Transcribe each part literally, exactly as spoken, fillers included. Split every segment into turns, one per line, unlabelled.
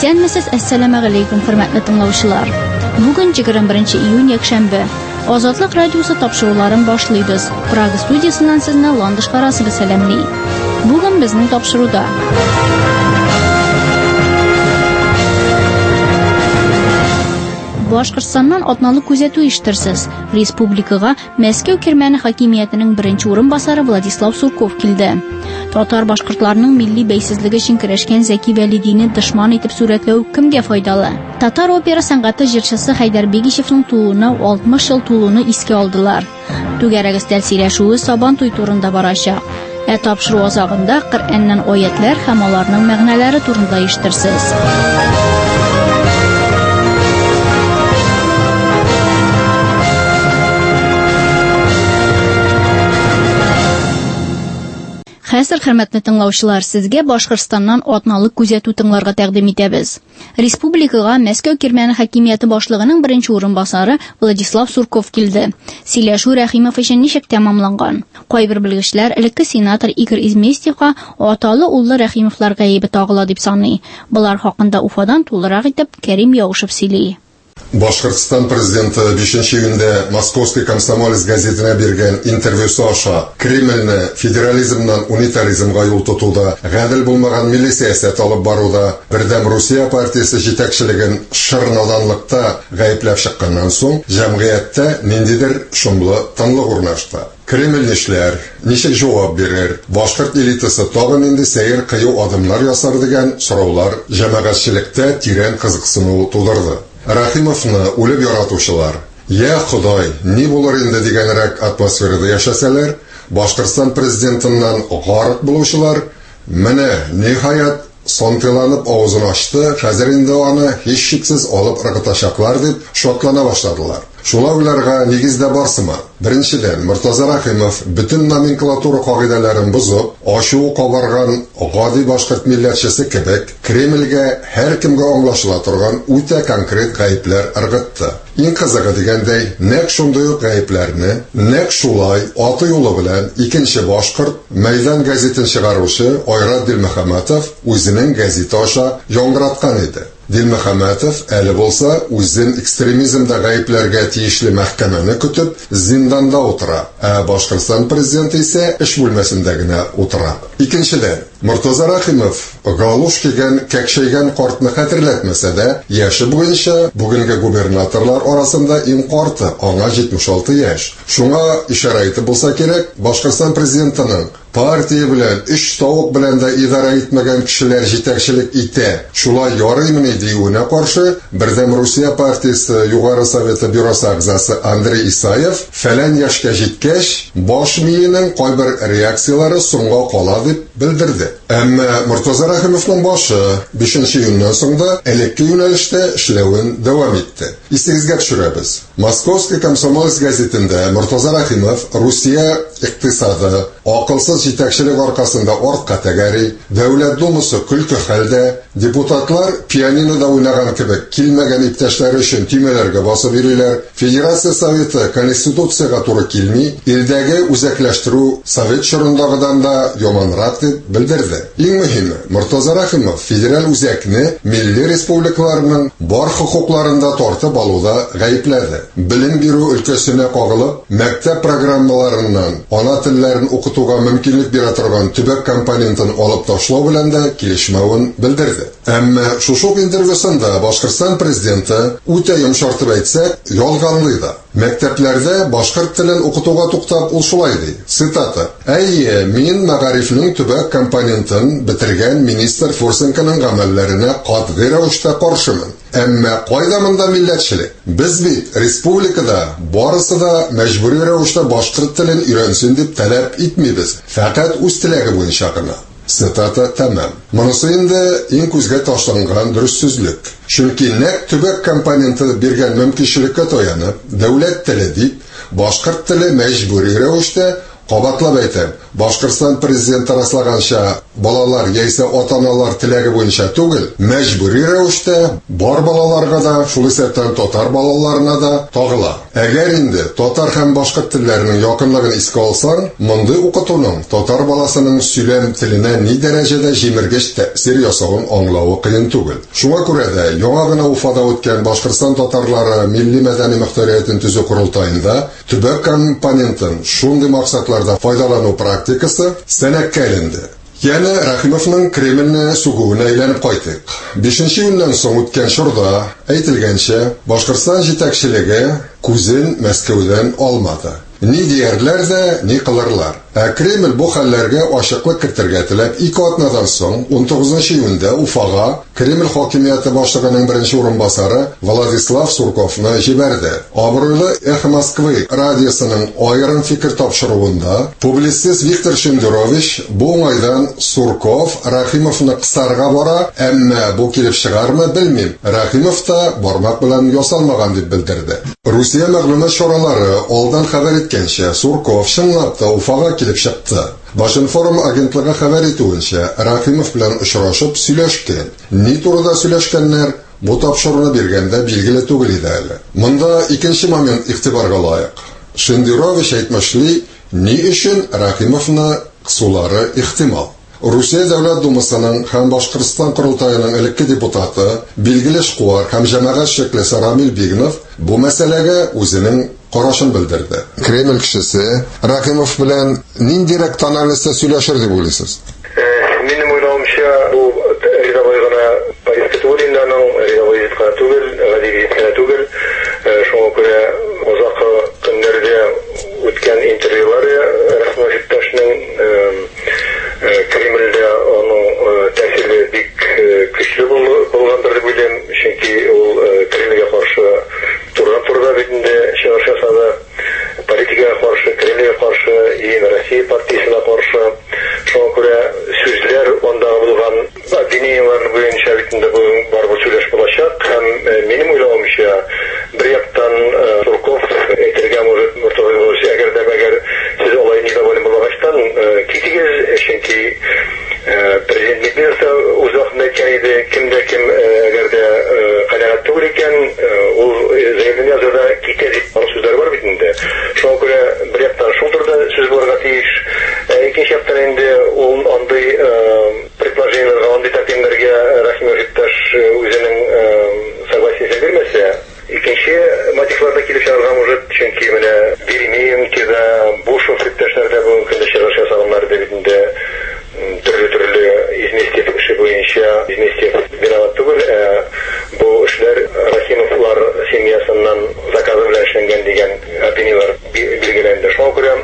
Исәнмесез, әссәламу алейкум, хөрмәтле тыңлаучылар. Бүген егерме беренче июнь якшәмбе. Азатлык радиосы тапшыруларын башлыйбыз. Прага студиясыннан сезне Ландыш карасыбы сәламли. Бүген безнең тапшыруда Башкортстаннан атналык күзәтү иштерсез. Республикага Мәскәү Кирмәне хакимиятенең беренче урынбасары Владислав Сурков килде. Татар башкортларының милли бәйсезлеге өчен көрәшкән Зәки Вәлидине дошман итеп сурәтләү кемгә файдалы? Татар опера сәнгате җырчысы Хайдар Бегишевның тууына алтмыш ел тулуны искә алдылар. Түгәрәк өстәл сөйләшүе Сабан туй турында барачак. Ә тапшыру азагында Коръәннән аятлар һәм аларның мәгънәләре турында иштерсез. Хәзер, хөрмәтле тыңлаучылар, сезгә Башкортстаннан атналык күзәтү тыңларга тәкъдим итәбез. Республикага Мәскәү Кирмәне хакимияте башлыгының беренче урынбасары Владислав Сурков килде. Сөйләшү Рәхимов өчен ничек тәмамланган? Кайбер белгечләр элекке сенатор Игорь Изместьевка аталы уллы Рәхимовлар гаебе тагыла дип саный. Булар хакында Уфадан тулырак итеп Кәрим Яушев сөйли.
Башкортстан президенты бишенче июньдә Московский комсомолец газетына биргән интервьюсы аша Кремльне федерализмнан унитаризмга юл тотуда, гадел булмаган милли сәясәт алып баруда, бердәм Русия партиясе җитәкчелеген шырнаданлыкта гаепләп чыкканнан соң, җәмгыятьтә ниндидер шомлы тынлык урнашты. Кремль нишләр, ничек җавап бирер, башкорт элитасы тагын инде сәер кыю адымнар ясар дигән сораулар җәмәгатьчелектә тирән кызыксыну тудырды. Рәхимовны үлеп яратучылар, я Ходай, ни булыр инде дигәнрәк атмосферада яшәсәләр, Башкортстан президентыннан гарык булучылар, менә ниһаять сонтыланып авызын ачты, хәзер инде аны һичшиксез алып ыргытачаклар дип шатлана башладылар. Шуңа уйларга нигездә барсымы? Беренчедән, Мортаза Рәхимов бөтен номенклатура кагыйдәләрен бозып, ачуы кабарган гади башкорт милләтчесе кебек, Кремльгә һәркемгә аңлашыла торган үтә конкрет гаепләр ыргытты. Иң кызыгы дигәндәй, нәкъ шундый ук гаепләрне, нәкъ шулай аты юлы белән икенче башкорт мәйдан газетын чыгаручы Айрат Дилмөхәммәтов үзенең газеты аша яңгыраткан иде. Дилмөхәммәтов әле булса үзен экстремизмда гаепләргә тиешле мәхкәмәне көтеп зинданда утыра, ә Башкортстан президенты исә эш бүлмәсендә генә утыра. Икенчедән, Мортаза Рәхимов галуш кигән кәкшәйгән картны хәтерләтмәсә дә, яше буенча бүгенге губернаторлар арасында иң карты, аңа җитмеш алты яшь. Шуңа ишара итеп булса кирәк, Башкортстан президентының партия белән, эш тавык белән дә идара итмәгән кешеләр җитәкчелек итә. Шулай ярыймыни диюенә каршы, бердәм Русия партиясе Югары Советы бюросы әгъзасы Андрей Исаев фәлән яшькә җиткәч, баш миенең кайбер реакцияләре соңга кала дип белдерде. Әмма Мортаза Рәхимовның башы бишенче июньнән соң да элекке юнәлештә эшләвен дәвам итте. Исегезгә төшерәбез. Московский комсомолец газетында Мортаза Рәхимов Русия икътисады акылсыз җитәкчелек аркасында артка тәгәри, дәүләт думасы көлке хәлдә, депутатлар пианинода уйнаган кебек килмәгән иптәшләре өчен тимәләргә басып йөриләр, Федерация Советы Конституциягә туры килми, илдәге үзәкләштерү Совет чорындагыдан да яманрак дип белдерде. Иң мөһиме, Мортаза Рәхимов федераль үзәкне милли республикаларның бар хокукларында тартып алуда гаепләде. Билем бирү өлкәсенә кагылып, мәктәп программаларыннан ана телләрен укытуга мөмкинлек бирә торган төбәк компонентын алып ташлау белән дә килешмәвен белдерде. Әмма шушы интервьюсында Башкортстан президенты үтә йомшартып әйтсәк, ялганлый да. Мәктәпләрдә башкорт телен укытуга туктап ул шулай ди. Цитата: "Әйе, мин мәгарифның төбәк компонентын бетергән министр Фурсенконың гамәлләренә катгый рәвештә каршымын. Әмма кайда монда милләтчелек? Без бит республикада барысы да мәҗбүри рәвештә башкорт телен өйрәнсен дип таләп итмибез. Фәкать үз теләге буенча гына." Цитата тәмам. Монысы инде иң күзгә ташланган дөрес сүзлек. Чөнки нәкъ төбәк компоненты биргән мөмкинлеккә таянып, дәүләт теле дип, башкорт теле мәҗбүри рәвештә, кабатлап әйтәм, Башкортстан президенты раслаганча, балалар яисә ата-аналар теләге буенча түгел, мәҗбүри рәвештә бар балаларга да, шул исәптән татар балаларына да тагыла. Әгәр инде татар һәм башка телләрнең якынлыгын искә алсаң, мондый укытуның татар баласының сөйләм теленә ни дәрәҗәдә җимергеч тәэсир ясавын аңлавы кыен түгел. Шуңа күрә дә яңа гына Уфада үткән Башкортстан татарлары милли мәдәни мөхтәриятен төзү курултаенда төбәк компонентын шундый максатларда файдалану практикасы сәнәккә алынды. Яны Рахимовның Кремльне сугуына әйләнеп кайтык. бишенче июньнән соң үткән чорда әйтелгәнчә, Башкортстан җитәкчелеге күзен Мәскәүдән алмады. Ни диярләр дә, ни кылырлар. Ә Кремль бу хәлләргә ачыклык кертергә теләп, ике атнадан соң он тугызынчы июньдә Уфага Кремль хакимияте башлыгының беренче урынбасары Владислав Сурковны җибәрде. Абруйлы Эхо Москвы радиосының аерым фикер тапшыруында публицист Виктор Шендерович бу уңайдан Сурков Рахимовны кысарга бара, әмма бу килеп чыгармы белмим. Рахимов та бармак белән ясалмаган дип белдерде. Русия мәгълүмат чаралары алдан хәбәр иткәнчә, Сурков чынлап та Уфага килеп чыкты. Башинформ агентлыгы хәбәр итүенчә, Рахимов белән очрашып сөйләшкән. Ни турыда сөйләшкәннәр, бу тапшыруны биргәндә билгеле түгел иде әле. Монда икенче момент игътибарга лаек. Шендерович әйтмешли, ни өчен Рахимовны кысулары ихтимал. Русия Дәүләт Думасының һәм Башкортстан Курултаеның элекке депутаты, билгеле эшкуар һәм җәмәгать шәкелесе Рамил Бигнов бу мәсьәләгә үзенең карашын белдерде. Кремль кешесе Рахимов белән ниндирәк анализда сөйләшер дип уйлыйсыз?
Минем уйлавымча, бу рядовой гына повестка түгелленнән, рядовой җитка түгел, гади җитка түгел. Шуңа күрә узакы көннәрдә үткән интервьюлары Рахимов иптәшнең Кремльдә аның тәэсире бик көчле булгандыр дип уйлыйм, чөнки ул Кремльгә каршы турыдан-турыда битендә чыгыш ясады, политикага каршы, Кремльгә каршы, Единая Россия партиясенә каршы. Шуңа күрә сүзләр анда булган обвинениялар буенча битендә бар бу сөйләш булачак һәм минем уйлавымча, бер яктан Сурков әйтергә может мөртәҗә, әгәр дә әгәр сез алай недоволен булгачтан китегез, чөнки президент Медведев үз вакытында әйткән иде, кемдә кем әгәр дә канәгать түгел икән, ул заявление язуда китә дип сүзләр бар бит инде. Шуңа күрә бер яктан шул турыда сүз булырга тиеш, икенче яктан инде ул андый предложениеләргә, андый тәкъдимнәргә Рахимов иптәш үзенең согласиесен бирмәсә, икенче мотивларда килеп чыгарга может, чөнки менә Беремеевки да, Бушов иптәшләр дә бүген көндә чыгыш ясаганнар да бит инде, төрле-төрле изместив эше буенча, изместив виноват түгел, бу эшләр Рахимовлар семьясыннан заказы белән эшләнгән дигән обвинениялар билгеләнде. Шуңа күрә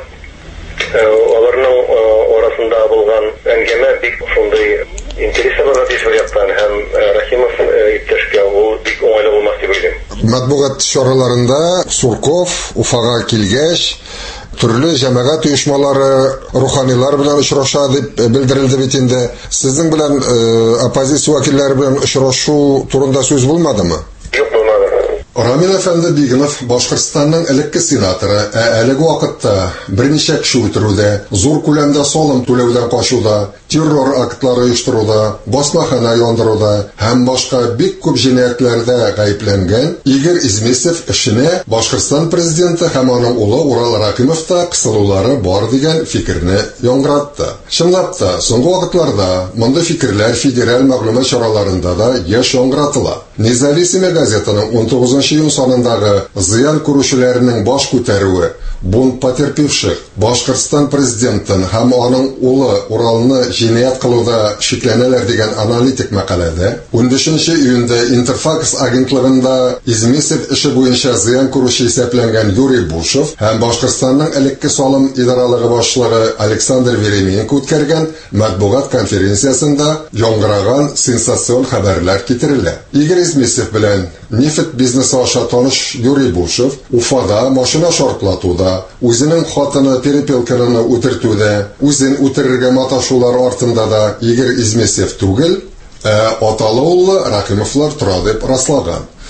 аларның арасында булган әңгәмә бик шундый интереслы бер яктан һәм Рахимов иптәшкә ул бик уңайлы булмас дип уйлыйм.
Матбугат чараларында Сурков Уфага килгәч, төрле җәмәгать оешмалары, руханилар белән очраша дип белдерелде бит инде. Сезнең белән оппозиция вәкилләре белән очрашу турында сүз булмадымы?
Юк, булмады.
Рамил әфәнде Бигнов Башкортстанның элекке сенаторы, ә әлеге вакытта берничә кеше үтерүдә, зур күләмдә салым түләүдән качуда, террор актлары оештыруда, басмахана яндыруда һәм башка бик күп җинаятьләрдә гаепләнгән Игорь Изместьев эшенә Башкортстан президенты һәм аның улы Урал Рахимов та кысылулары бар дигән фикерне яңгыратты. Чынлап та, соңгы вакытларда мондый фикерләр федераль мәгълүмат чараларында да яшь яңгыратыла. Независимая газетаның он тугызынчы июнь санындагы зыян күрүчеләрнең баш күтәрүе, бунт потерпевших, Башкортстан президентын һәм аның улы Уралны җинаять кылуда шикләнәләр дигән аналитик мәкаләдә он бишенче июньдә Интерфакс агентлыгында Изместьев эше буенча зыян күрүче исәпләнгән Юрий Бушов һәм Башкортстанның элекке салым идаралыгы башлыгы Александр Веремеенко үткәргән матбугат конференциясендә яңгыраган сенсацион хәбәрләр китерелә. Игорь Изместьев белән нефть бизнесы аша таныш Юрий Бушов Уфада машина шартлатуда, үзенең хатыны Перепелканы үтертүдә, үзен үтерергә маташулар артында да Игорь Изместьев түгел, ә аталы улы Рахимовлар тора дип раслаган.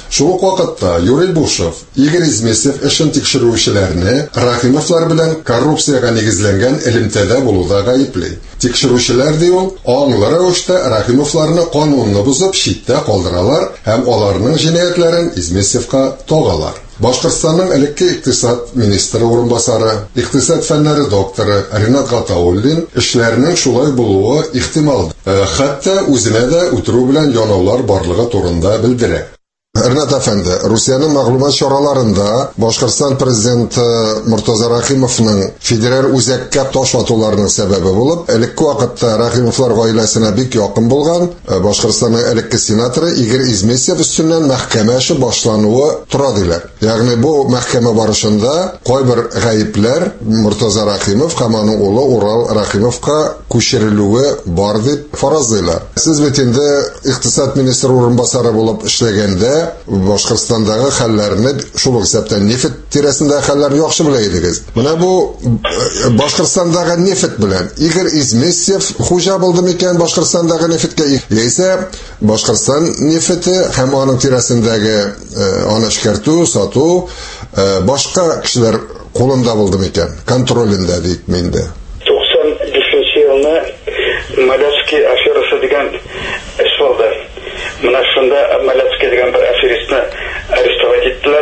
Шул ук вакытта Юрий Бушев Игорь Изместьев эшен тикшерүчеләрне Рахимовлар белән коррупциягә нигезләнгән элемтәдә булуда гаепли. Тикшерүчеләр ди ул, аңлы рәвештә Рахимовларны канунны бузып читтә калдыралар һәм аларның җинаятларын Изместьевка тагалар. Башкортстанның элекке икътисад министры урынбасары, икътисад фәннәре докторы Ринат Гатауллин эшләрнең шулай булуы ихтимал. Хәтта үзенә дә үтерү белән янаулар барлыгы турында белдерә. Ринат әфәнде, Русияның мәгълүмат чараларында Башкортстан президенты Муртаза Рахимовның федераль үзәккә таш атуларының сәбәбе булып, элекке вакытта Рахимовлар гаиләсенә бик якын булган Башкортстанның элекке сенаторы Игорь Изместьев өстеннән мәхкәмә эше башлануы тора диләр. Ягъни бу мәхкәмә барышында кайбер гаепләр Муртаза Рахимов һәм аның улы Урал Рахимовка күчерелүе бар дип фаразлыйлар. Сез бит инде икътисад министры урынбасары булып эшләгәндә Башкортстандагы хәлләрне шул исәптән нефт тирәсендә хәлләрне яхшы белә идегез. Менә бу Башкортстандагы нефт белән Игорь Изместьев хуҗа булды микән Башкортстандагы нефткә? Яисә Башкортстан нефте һәм аның тирәсендәге аны эшкәртү, сату башка кешеләр кулында булды микән? Контролендә дип миндә.
туксан бишенче елны Маляцкий аферасы дигән эш булды. Менә шунда Маляцкий дигән бер аферистны арестовать иттеләр.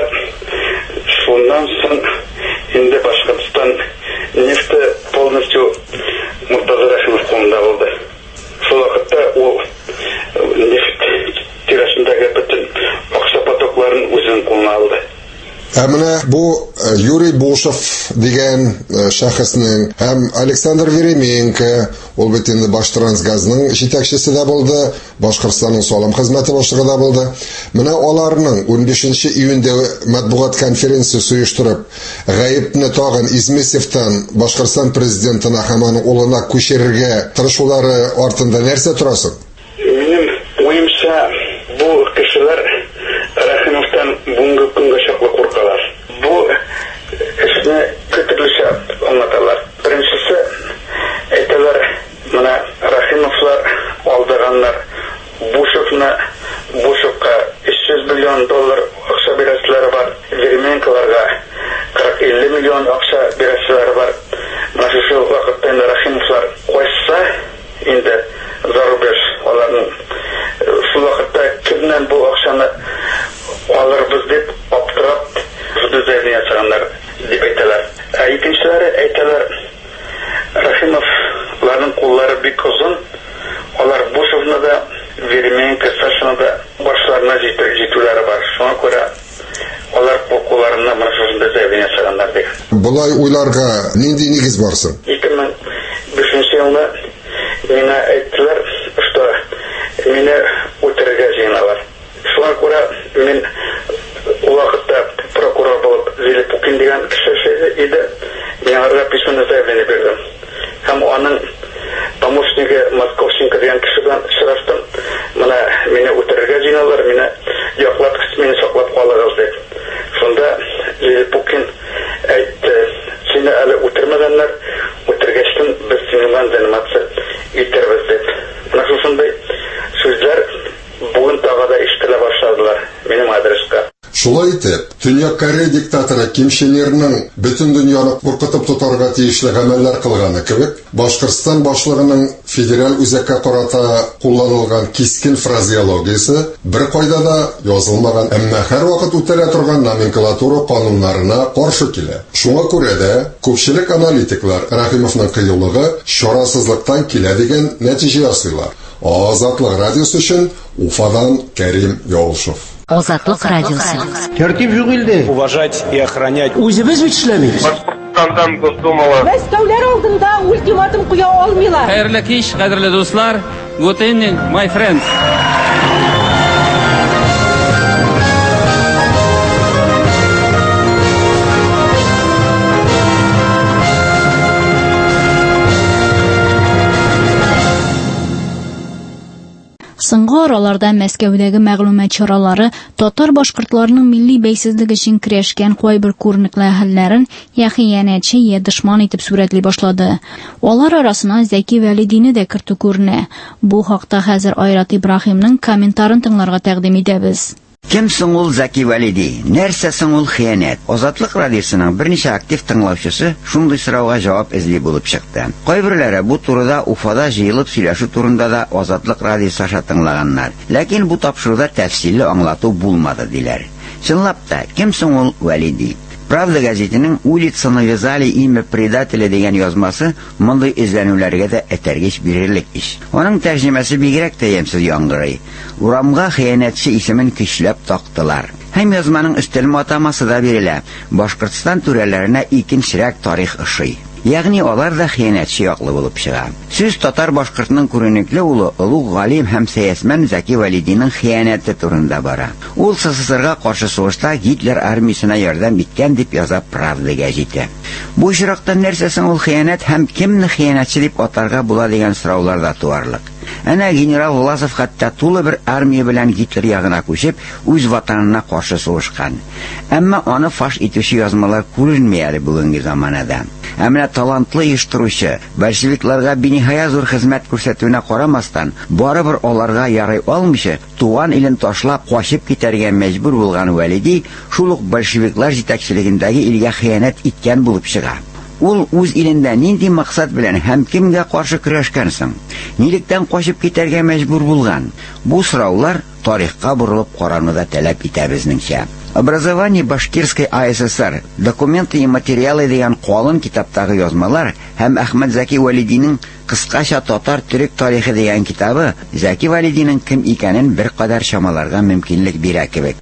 Шуннан соң инде Башкортстан нефте полностью Муртаза Рахимов кулында булды. Шул вакытта ул нефт тирәсендәге бөтен акча потокларын үзенең кулына алды.
Ә менә бу Юрий Бушев дигән шәхеснең һәм Александр Веременко, ул бит инде Баштрансгазның җитәкчесе дә булды, Башкортстанның салым хезмәте башлыгы да булды. Менә аларның унбишенче июньдә матбугат конференциясе оештырып, гаепне тагын Изместьевтан Башкортстан президентына һәм аның улына күчерергә тырышулары артында нәрсә торасың?
Минем уемча, бу кешеләр Рахимовтан бүгенге көнгә чаклы куркалар. Бу эшне көтелүчә аңлаталар. Беренчесе, әйтәләр, менә Рахимовлар алдыганнар Бушевны, Бушевка өч йөз миллион доллар акча бирәселәре бар, Веременкаларга кырык илле миллион акча бирәселәре бар. Менә шул вакытта инде Рахимовлар кайса инде зарубеж аларның шул вакытта кемнән бу акчаны алырбыз дип аптырап үзләренә ясаганнар дип әйтәләр. Ә икенчеләре әйтәләр, Рахимовларның куллары бик озын, алар Бушевны да, Веременко, Сашаны да башларына җитүләре бар. Шуңа күрә алар кулларына менә шунда заявление ясаганнар ди.
Булай уйларга нинди нигез барсың?
ике мең бишенче елда миңа әйттеләр, что мине үтерергә җыеналар. Шуңа күрә мин ул вакытта прокурор булып Зелепукин дигән кеше иде. Миңа письменное заявление бирдем. Һәм аның помощнигы Московченко дигән кеше белән очраштым. Менә мине үтерергә җыеналар, мине яклап, мине саклап калыгыз дип. Шунда Зелепукин әйтте, сине әле үтермәгәннәр, үтергәчтен без синең заниматься итербез дип. Менә шундай сүзләр бүген тагы да ишетелә башладылар минем адреска.
Шулай итеп, Төньяк Корея диктаторы Ким Чен Ирнең бөтен дөньяны куркытып тотарга тиешле гамәлләр кылганы кебек, Башкортстан башлыгының федераль үзәккә карата кулланылган кискен фразеологиясе бер кайда да язылмаган, әмма һәр вакыт үтәлә торган номенклатура кануннарына каршы килә. Шуңа күрә дә күпчелек аналитиклар Рахимовның кыюлыгы чарасызлыктан килә дигән нәтиҗә ясыйлар. Азатлык радиосы өчен Уфадан Кәрим Ялшев.
Азатлык радиосы.
Тәртип юк инде.
Уважать и охранять.
Үзебез бит эшләмибез.
Башкортстандан Госдумала.
Мәскәүләр алдында ультиматум куя алмыйлар.
Хәерле кич, кадерле дуслар. Good evening, my friends.
Соңгы араларда Мәскәүдәге мәгълүмат чаралары татар башкортларының милли бәйсезлеге өчен көрәшкән кайбер күренекле хәлләрен я хыянәтче, я дошман итеп сурәтли башлады. Алар арасына Зәки Вәлидине дә кертү күренә. Бу хакта хәзер Айрат Ибраһимның комментарын тыңларга тәкъдим итәбез.
Кем соң ул Зәки Вәлиди? Нәрсә соң ул хыянәт? Азатлык радиосының берничә актив тыңлаучысы шундый сорауга җавап эзли булып чыкты. Кайберләре бу турыда Уфада җыелып сөйләшү турында да Азатлык радиосы аша тыңлаганнар. Ләкин бу тапшыруда тәфсилле аңлату булмады диләр. Чынлап та, кем соң ул Вәлиди? Правда газетының «Улица навязали имя предателя» дигән язмасы мондый эзләнүләргә дә этәргеч бирерлек иш. Аның тәрҗемәсе бигрәк тә ямьсез яңгырый. Урамга хыянәтче исемен көчләп тактылар. Һәм язманың өстәлмә атамасы да бирелә. Башкортстан түрәләренә икенчерәк тарих ошый. Ягъни алар да хыянәтче яклы булып чыга. Сүз татар башкортның күренекле улы, олуг галим һәм сәясәтмән Зәки Вәлидинең хыянәте турында бара. Ул СССРга каршы сугышта Гитлер армиясына ярдәм иткән дип яза Правда газеты. Бу очракта нәрсә соң ул хыянәт һәм кемне хыянәтче дип атарга була дигән сораулар да туарлык. Әнә генерал Власов хәтта тулы бер армия белән Гитлер ягына күчеп, үз ватанына каршы сугышкан. Әмма аны фаш итүче язмалар күренми әле бүгенге заманада. Әмма талантлы оештыручы, большевикларга биниһая зур хезмәт күрсәтүенә карамастан, барыбер аларга ярый алмыйча, туган илен ташлап качып китәргә мәҗбүр булган Вәлиди шул ук большевиклар җитәкчелегендәге илгә хыянәт иткән булып чыга. Ул үз илендә нинди максат белән һәм кемгә каршы көрәшкән соң? Нилектән качып китәргә мәҗбүр булган? Бу сораулар тарихка борылып карауны таләп итә безнеңчә. Образование Башкирской АССР, документы и материалы дигән калын китаптагы язмалар һәм Әхмәт Зәки Вәлидинең кыскача татар-төрек тарихы дигән китабы Зәки Вәлидинең кем икәнен бер кадәр чамаларга мөмкинлек бирә кебек.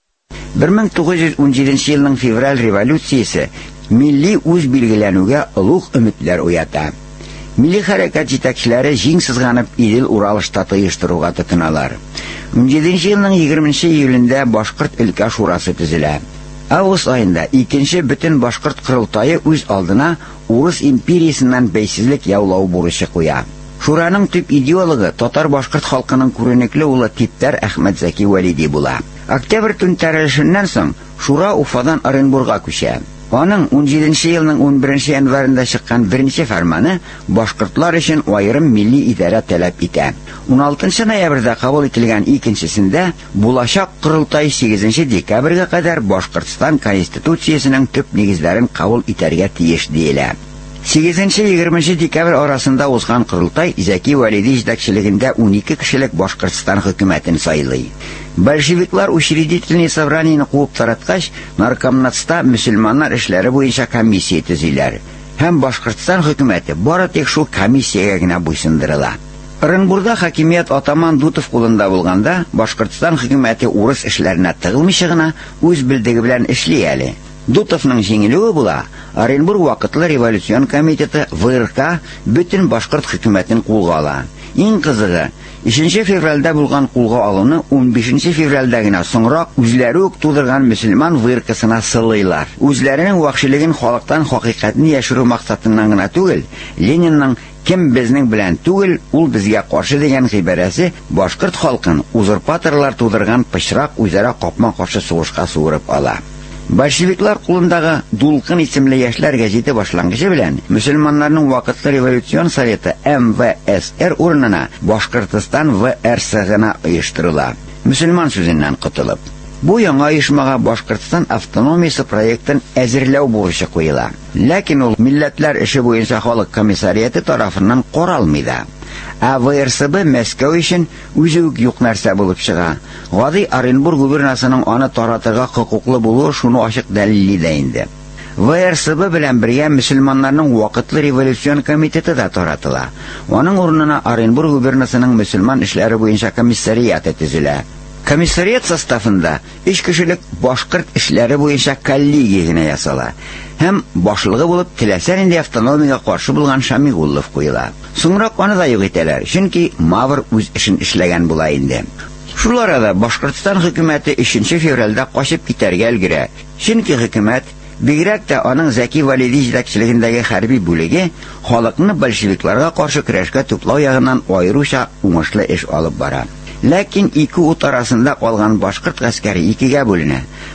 бер мең тугыз йөз ун җиденче елның февраль революциясе милли үз билгеләнүгә олуг өметләр уята. Милли хәрәкәт җитәкчеләре җиң сызганып Идел Урал штаты оештыруга тотыналар. ун җиденче елның егерменче июлендә Башкорт өлкә шурасы төзелә. Август айында икенче бөтен башкорт кырылтайы үз алдына Урыс империясыннан бәйсезлек яулау бурычы куя. Шураның төп идеологы татар башкорт халкының күренекле улы Типтәр Әхмәт Зәки Вәлиди була. Октябрь түнтәрелешеннән соң Шура Уфадан Оренбургка күчә. Аның ун җиденче елның ун беренче январында чыккан беренче фәрманы башкортлар өчен аерым милли идарә таләп итә. ун алтынчы ноябрьдә кабул ителгән икенчесендә булачак кырылтай сигезенче декабрьгә кадәр Башкортстан конституциясенең төп нигезләрен кабул итәргә тиеш диелә. сигезенче егерменче декабрь арасында узган кырылтай Зәки Вәлиди җитәкчелегендә ун ике кешелек Башкортстан хөкүмәтен сайлый. Большевиклар учредительный собраниене куып тараткач, Наркомнатста мөселманнар эшләре буенча комиссия төзиләр. Һәм Башкортстан хөкүмәте бары тик шул комиссиягә генә буйсындырыла. Оренбургда хакимият Атаман Дутов кулында булганда, Башкортстан хөкүмәте урыс эшләренә тыгылмыйча гына үз билдеге белән эшли әле. Дутовның җиңелүе була, Оренбург вакытлы революцион комитеты ВРК бөтен башкорт хөкүмәтен кулга ала. Иң кызыгы, икенче февральдә булган кулга алуны ун бишенче февральдә генә соңрак үзләре үк тудырган мөселман ВРКсына сылыйлар. Үзләренең вахшилеген халыктан хакыйкатьне яшерү максатыннан гына түгел, Ленинның кем безнең белән түгел, ул безгә каршы дигән гыйбарәсе башкорт халкын узурпаторлар тудырган пычрак үзара капма каршы сугышка суырып ала. Большевиклар кулындагы Дулкын исемле яшьләр гәзите башлангычы белән мөселманнарның вакытлы революцион советы эм вэ эс эр урынына Башкортстан вэ эр эс гына оештырыла. Мөселман сүзеннән котылып. Бу яңа оешмага Башкортстан автономиясе проектын әзерләү бурычы куела. Ләкин ул милләтләр эше буенча халык комиссариаты тарафыннан каралмый да. Ә вэ эр эс бэ Мәскәү өчен үзе үк юк нәрсә булып чыга. Гади Оренбург губернасының аны таратырга хокуклы булуы шуны ачык дәлилли дә инде. вэ эр эс бэ белән бергә мөселманнарның вакытлы революцион комитеты да таратыла. Аның урынына Оренбург губернасының мөселман эшләре буенча комиссарияты төзелә. Комиссарият составында өч кешелек башкорт эшләре буенча коллегия генә ясала. Һәм башлыгы булып теләсә нинди автономиягә каршы булган Шамигуллов куела. Соңрак аны да юк итәләр, чөнки Мавр үз эшен эшләгән була инде. Шул арада Башкортстан хөкүмәте өченче февральдә качып китәргә өлгерә. Чөнки хөкүмәт, бигрәк тә аның Зәки Вәлиди җитәкчелегендәге хәрби бүлеге халыкны большевикларга каршы көрәшкә туплау ягыннан аеруча уңышлы эш алып бара. Ләкин ике ут арасында калган башкорт гаскәре икегә бүленә.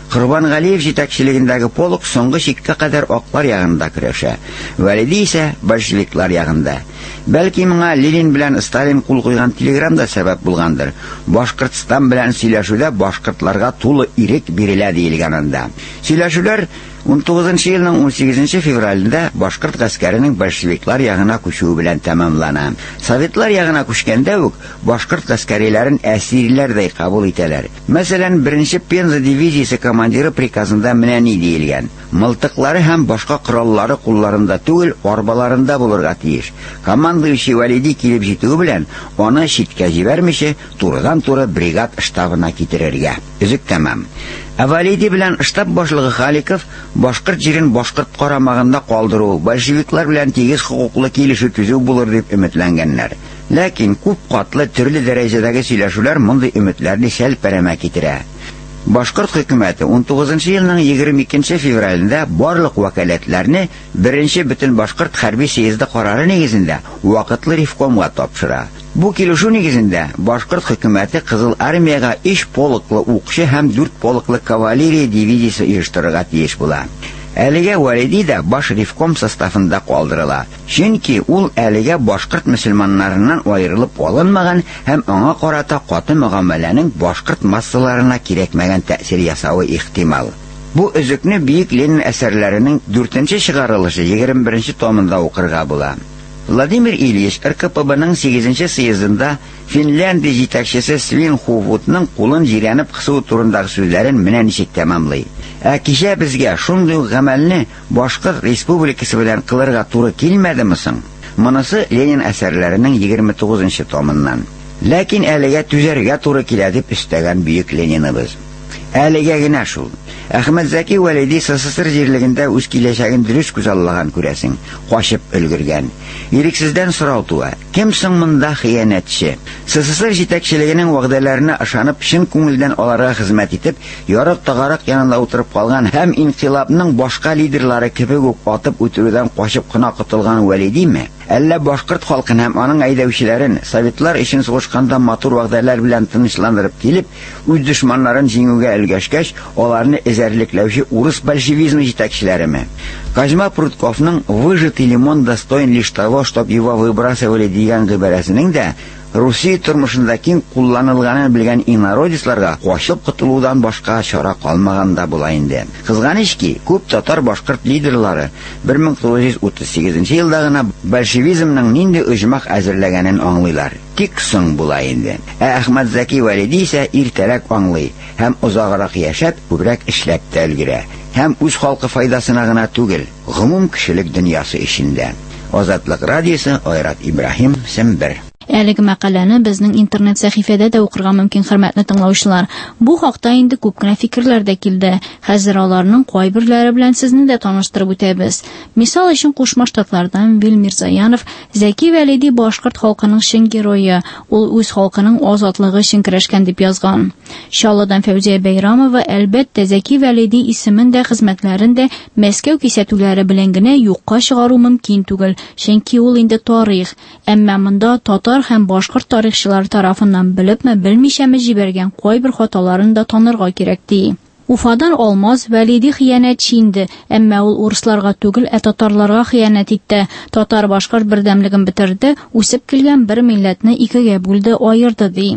Корбан Галиев җитәкчелегендәге полк соңгы чиккә кадәр аклар ягында көрәшә. Валиди исә большевиклар ягында. Бәлки моңа Ленин белән Сталин кул куйган телеграмда сәбәп булгандыр. Башкортстан белән сөйләшүдә башкортларга тулы ирек бирелә диелгән анда. Сөйләшүләр ун тугызынчы елның ун сигезенче февралендә башкорт гаскәренең большевиклар ягына күчүе белән тәмамлана. Советлар ягына күчкәндә үк башкорт гаскәриләрен әсирләрдәй кабул итәләр. Мәсәлән, беренче Пенза дивизиясе командиры приказында менә ни диелгән: мылтыклары һәм башка кораллары кулларында түгел, арбаларында булырга тиеш. Командующий Валиди килеп җитүе белән аны читкә җибәрмичә, турыдан-туры бригад штабына китерергә. Үзек тәмам. Валиди белән штаб башлыгы Халиков башкорт җирен башкорт карамагында калдыру, большевиклар белән тигез хукуклы килешү төзү булыр дип өметләнгәннәр. Ләкин күп катлы төрле дәрәҗәдәге сөйләшүләр мондый өметләрне сәл-пәрәмә китерә. Башкорт хөкүмәте ун тугызынчы елның егерме икенче февралендә барлык вәкаләтләрне беренче бөтен башкорт хәрби съезды карары нигезендә вакытлы ревкомга тапшыра. Бу килешү нигезендә башкорт хөкүмәте Кызыл армиягә өч полклы укчы һәм дүрт полклы кавалерия дивизиясе оештырырга тиеш була. Әлегә Валиди дә баш ревком составында калдырыла. Чөнки ул әлегә башкорт мөселманнарыннан аерылып алынмаган һәм аңа карата каты мөгамәләнең башкорт массаларына кирәкмәгән тәэсир ясавы ихтимал. Бу өзекне Бөек Ленин әсәрләренең дүртенче чыгарылышы егерме беренче томында укырга була. Владимир Ильич эр ка пэ бэның сигезенче съездында Финляндия җитәкчесе Свин Хувудның кулын җирәнеп кысу турындагы сүзләрен менә ничек тәмамлый. Ә кичә безгә шундый гамәлне Башкорт Республикасы белән кылырга туры килмәдеме соң? Монысы Ленин әсәрләренең егерме тугызынчы томыннан. Ләкин әлегә түзәргә туры килә дип өстәгән Бөек Лениныбыз. Әлегә генә шул. Әхмәт Зәки Валиди СССР җирлегендә үз киләчәген дөрес күз аллаган күрәсең, качып өлгергән. Ирексездән сорау туа: кем соң монда хыянәтче? СССР җитәкчелегенең вәгъдәләренә ышанып, чын күңелдән аларга хезмәт итеп, ярык тагарак янында утырып калган һәм инкыйлабның башка лидерлары кебек үк атып үтерүдән качып кына котылган Валидиме? Әллә башкорт халкын һәм аның әйдәүчеләрен советлар өчен сугышканда матур вәгъдәләр белән тынычландырып килеп, үз дошманнарын җиңүгә өлгәшкәч, аларны эзәрлекләүче урыс большевизмы җитәкчеләреме? Козьма Прудковның «Выжатый лимон достоин лишь того, чтоб его выбрасывали» дигән гыйбарәсенең дә Русия тормышында киң кулланылганын белгән инородецларга качып котылудан башка чара калмаганда була инде. Кызганыч ки, күп татар башкорт лидерлары бер мең тугыз йөз утыз сигезенче елда гына большевизмның нинди оҗмах әзерләгәнен аңлыйлар. Тик соң була инде. Ә Әхмәт Зәки Валиди исә иртәрәк аңлый һәм озаграк яшәп, күбрәк эшләп тә өлгерә. Һәм үз халкы файдасына гына түгел, гомум кешелек дөньясы эчендә. Азатлык радиосы, Айрат Ибраһим, Сембер.
Әлеге мәкаләне безнең интернет сәхифәдә дә укырга мөмкин, хөрмәтле тыңлаучылар. Бу хакта инде күп кенә фикерләр дә килде. Хәзер аларның кайберләре белән сезне дә таныштырып үтәбез. Мисал өчен Кушма Штатлардан Вил Мирзаянов: Зәки Валиди башкорт халкының шин герое, ул үз халкының азатлыгы өчен көрәшкән дип язган. Шалладан Фәүзия Бәйрамова: әлбәттә, Зәки Валиди исемен дә, хезмәтләрен дә Мәскәү кисәтүләре белән генә юкка чыгару мөмкин түгел, чөнки ул инде тарих. Әмма монда татар һәм башкорт тарихчылары тарафыннан белепме, белмичәме җибәргән кайбер хаталарын да танырга кирәк ди. Уфадан Алмаз: Валиди хыянәтче инде, әмма ул урысларга түгел, ә татарларга хыянәт итте. Татар-башкорт бердәмлеген бетерде, үсеп килгән бер милләтне икегә бүлде, аерды ди.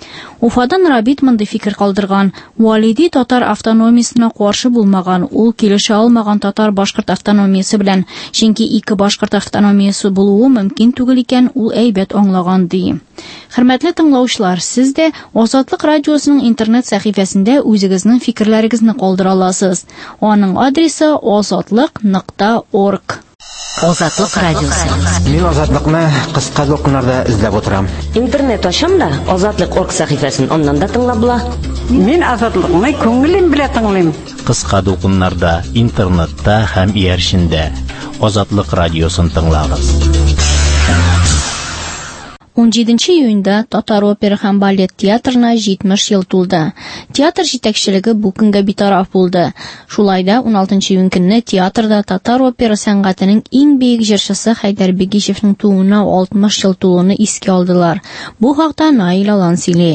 Уфадан Рабит мондый фикер калдырган: Валиди татар автономиясына каршы булмаган, ул килешә алмаган татар-башкорт автономиясе белән, чөнки ике башкорт автономиясе булуы мөмкин түгел икән, ул әйбәт аңлаган ди. Хөрмәтле тыңлаучылар, сез дә Азатлык радиосының интернет сәхифәсендә үзегезнең фикерләрегезне калдыра аласыз. Аның адресы азатлык нокта орг.
Азатлык радиосы.
Мин Азатлыкны кыска докумнарда эзләп утырам.
Интернет ашам да азатлык точка орг сәхифәсен аннан да тыңлап була.
Мин Азатлыкны күңелем белән тыңлыйм.
Кыска докумнарда, интернетта һәм ияршендә Азатлык радиосын тыңлагыз.
он җиденче июньдә Татар опера һәм балет театрына җитмеш ел тулды. Театр җитәкчелеге бу көнгә битараф булды. Шулай да он алтынчы июнь көнне театрда Татар опера сәнгатенең иң бөек җырчысы Хәйдәр Бигишевның тууына алтмыш ел тулуны искә алдылар. Бу хакта Наил Алан сөйли.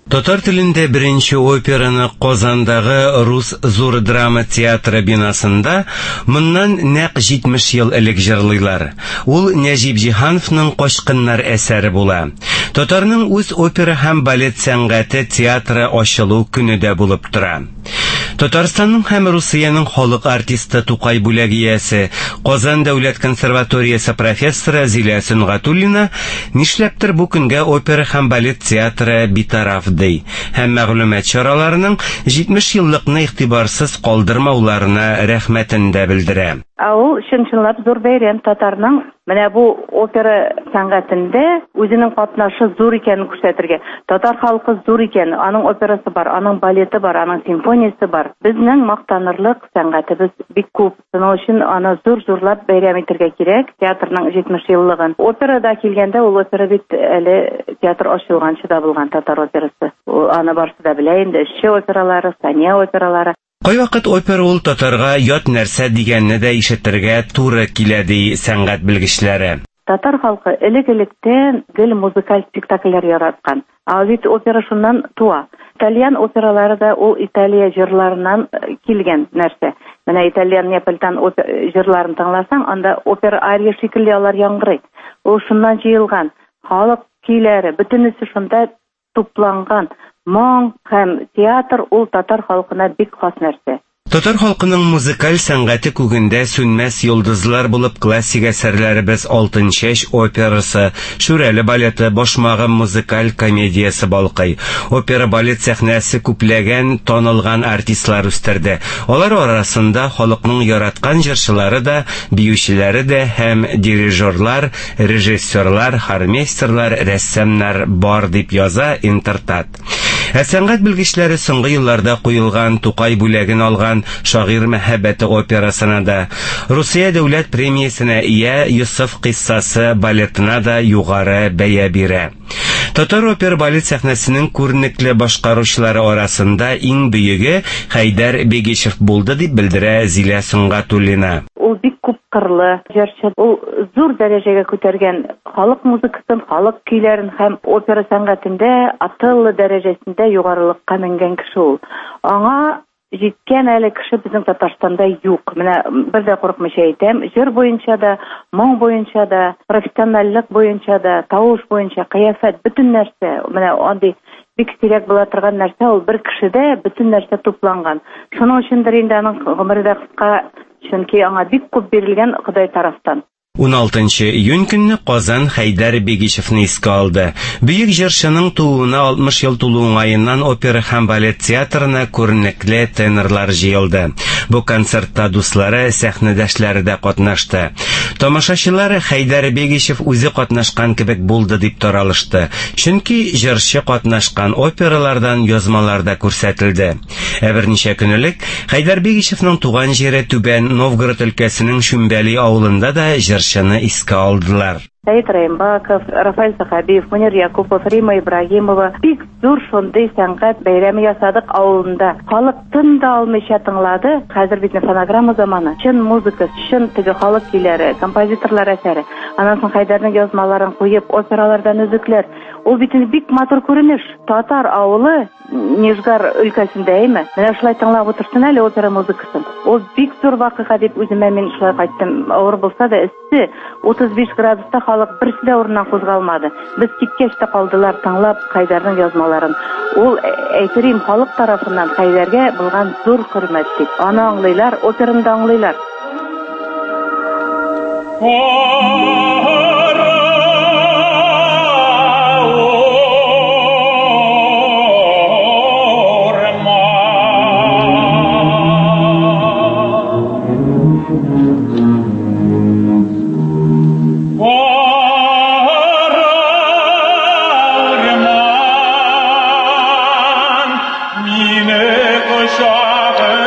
Татар телендә беренче операны Казандагы Рус зур драма театры бинасында моннан нәкъ җитмеш ел элек җырлыйлар. Ул Нәҗип Җиһановның Качкыннар әсәре була. Татарның үз опера һәм балет сәнгате театры ачылу көне дә булып тора. Татарстанның һәм Русиянең халык артисты Тукай бүләге иясе, Казан дәүләт консерваториясе профессоры Зилә Сөнгатуллина нишләптер бу көнгә опера һәм балет театры битараф ди һәм мәгълүмат чараларының җитмеш еллыкны игътибарсыз калдырмауларына рәхмәтен дә белдерә.
Ул чын-чынлап зур бәйрәм татарның менә бу опера сәнгатендә үзенең катнашы зур икәнен күрсәтергә. Татар халкы зур икән, аның операсы бар, аның балеты бар, аның симфониясе бар. Безнең мактанырлык сәнгатебез бик күп. Шуның өчен аны зур-зурлап бәйрәм итәргә кирәк, театрның җитмеш еллыгын. Операда килгәндә ул опера бит әле театр ачылганчы да булган татар операсы. Аны барсы да белә инде, эшче опералары, Сания опералары.
Кайвакыт опера ул татарга ят нәрсә дигәнне дә ишетергә туры килә ди сәнгать белгечләре.
Татар халкы элек-электән гел музыкаль спектакльләр яраткан. Ә бит опера шуннан туа. Итальян опералары да ул Италия җырларыннан килгән нәрсә. Менә Итальян Неаполитан җырларын тыңласаң, анда опера ария шикелле алар яңгырый. Ул шуннан җыелган. Халык көйләре бөтенесе шунда тупланган. Моң һәм театр ул татар халкына бик хас нәрсә.
Татар халкының музыкаль сәнгате күгендә сүнмәс йолдызлар булып классик әсәрләребез Алтын чәч операсы, Шүрәле балеты, Башмагым музыкаль комедиясе балкый. Опера балет сәхнәсе күпләгән танылган артистлар үстерде. Алар арасында халыкның яраткан җырчылары да, биючеләре дә һәм дирижерлар, режиссерлар, хормейстерлар, рәссамнар бар дип яза Интертат. Ә сәнгать белгечләре соңгы елларда куелган Тукай бүләген алган Шагыйрь мәхәббәте операсына да, Русия дәүләт премиясенә ия Йосыф кыйссасы балетына да югары бәя бирә. Татар опера балет сәхнәсенең күренекле башкаручылары арасында иң бөеге Хәйдәр Бегишев булды дип белдерә Зилә Сөнгатуллина.
Ул бик күп кырлы җырчы, ул зур дәрәҗәгә күтәргән халык музыкасын, халык көйләрен һәм опера сәнгатендә атылы дәрәҗәсендә югарылыкка менгән кеше ул. Аңа җиткән әле кеше безнең Татарстанда юк. Менә бер дә курыкмыйча әйтәм, җыр буенча да, моң буенча да, профессиональлык буенча да, тавыш буенча, кыяфәт, бөтен нәрсә, менә андый бик кирәк була торган нәрсә ул бер кешедә бөтен нәрсә тупланган. Шуның өчендер инде аның гомере дә кыска, чөнки аңа бик күп бирелгән Ходай тарафтан.
он алтынчы июнь көнне Казан Хәйдәр Бегишевны искә алды. Бөек җырчының тууына алтмыш ел тулу уңаеннан опера һәм балет театрына күренекле тенорлар җыелды. Бу концертта дуслары, сәхнәдәшләре дә катнашты. Тамашачылар Хәйдәр Бегишев үзе катнашкан кебек булды дип таралышты. Чөнки җырчы катнашкан опералардан язмаларда күрсәтелде. Ә берничә көн элек Хәйдәр Бегишевның туган җире Түбән Новгород өлкәсенең Шүмбәли авылында да җырчыны искә алдылар.
Сәйд Раймбаков, Рафаэль Сахабиев, Мунир Якупов, Рима Ибрагимова бик зур шундый сәнгать бәйрәме ясадык авылында. Халык тын да алмыйча тыңлады. Хәзер бит фонограмма заманы. Чын музыка, чын теге халык көйләре, композиторлар әсәре. Аннан соң Хәйдәрнең язмаларын куеп, опералардан өзекләр. Ул бит бик матур күренеш. Татар авылы Нижгар өлкәсендә име? Менә шулай тыңлап утырсын әле опера музыкасын. Ул бик зур вакыйга дип үземә мин шулай кайттым. Авыр булса да эссе, утыз биш градуста халык берсе дә урыннан кузгалмады. Без киткәч тә калдылар тыңлап Хәйдәрнең язмаларын. Ул әйтерим халык тарафыннан Хәйдәргә булган зур хөрмәт дип. Аны аңлыйлар, операны да аңлыйлар.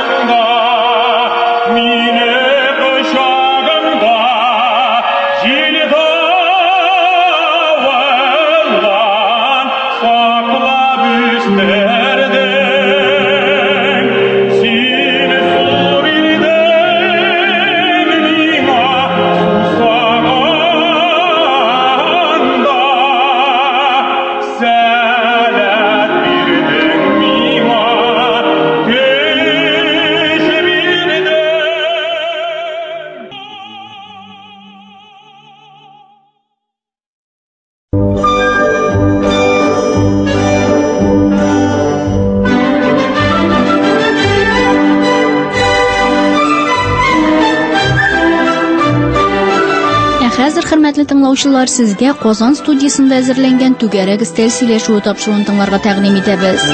She
хөрмәтле тыңлаучылар, сезгә Казан студиясында әзерләнгән түгәрәк өстәл сөйләшүе тапшыруын тыңларга тәкъдим итәбез.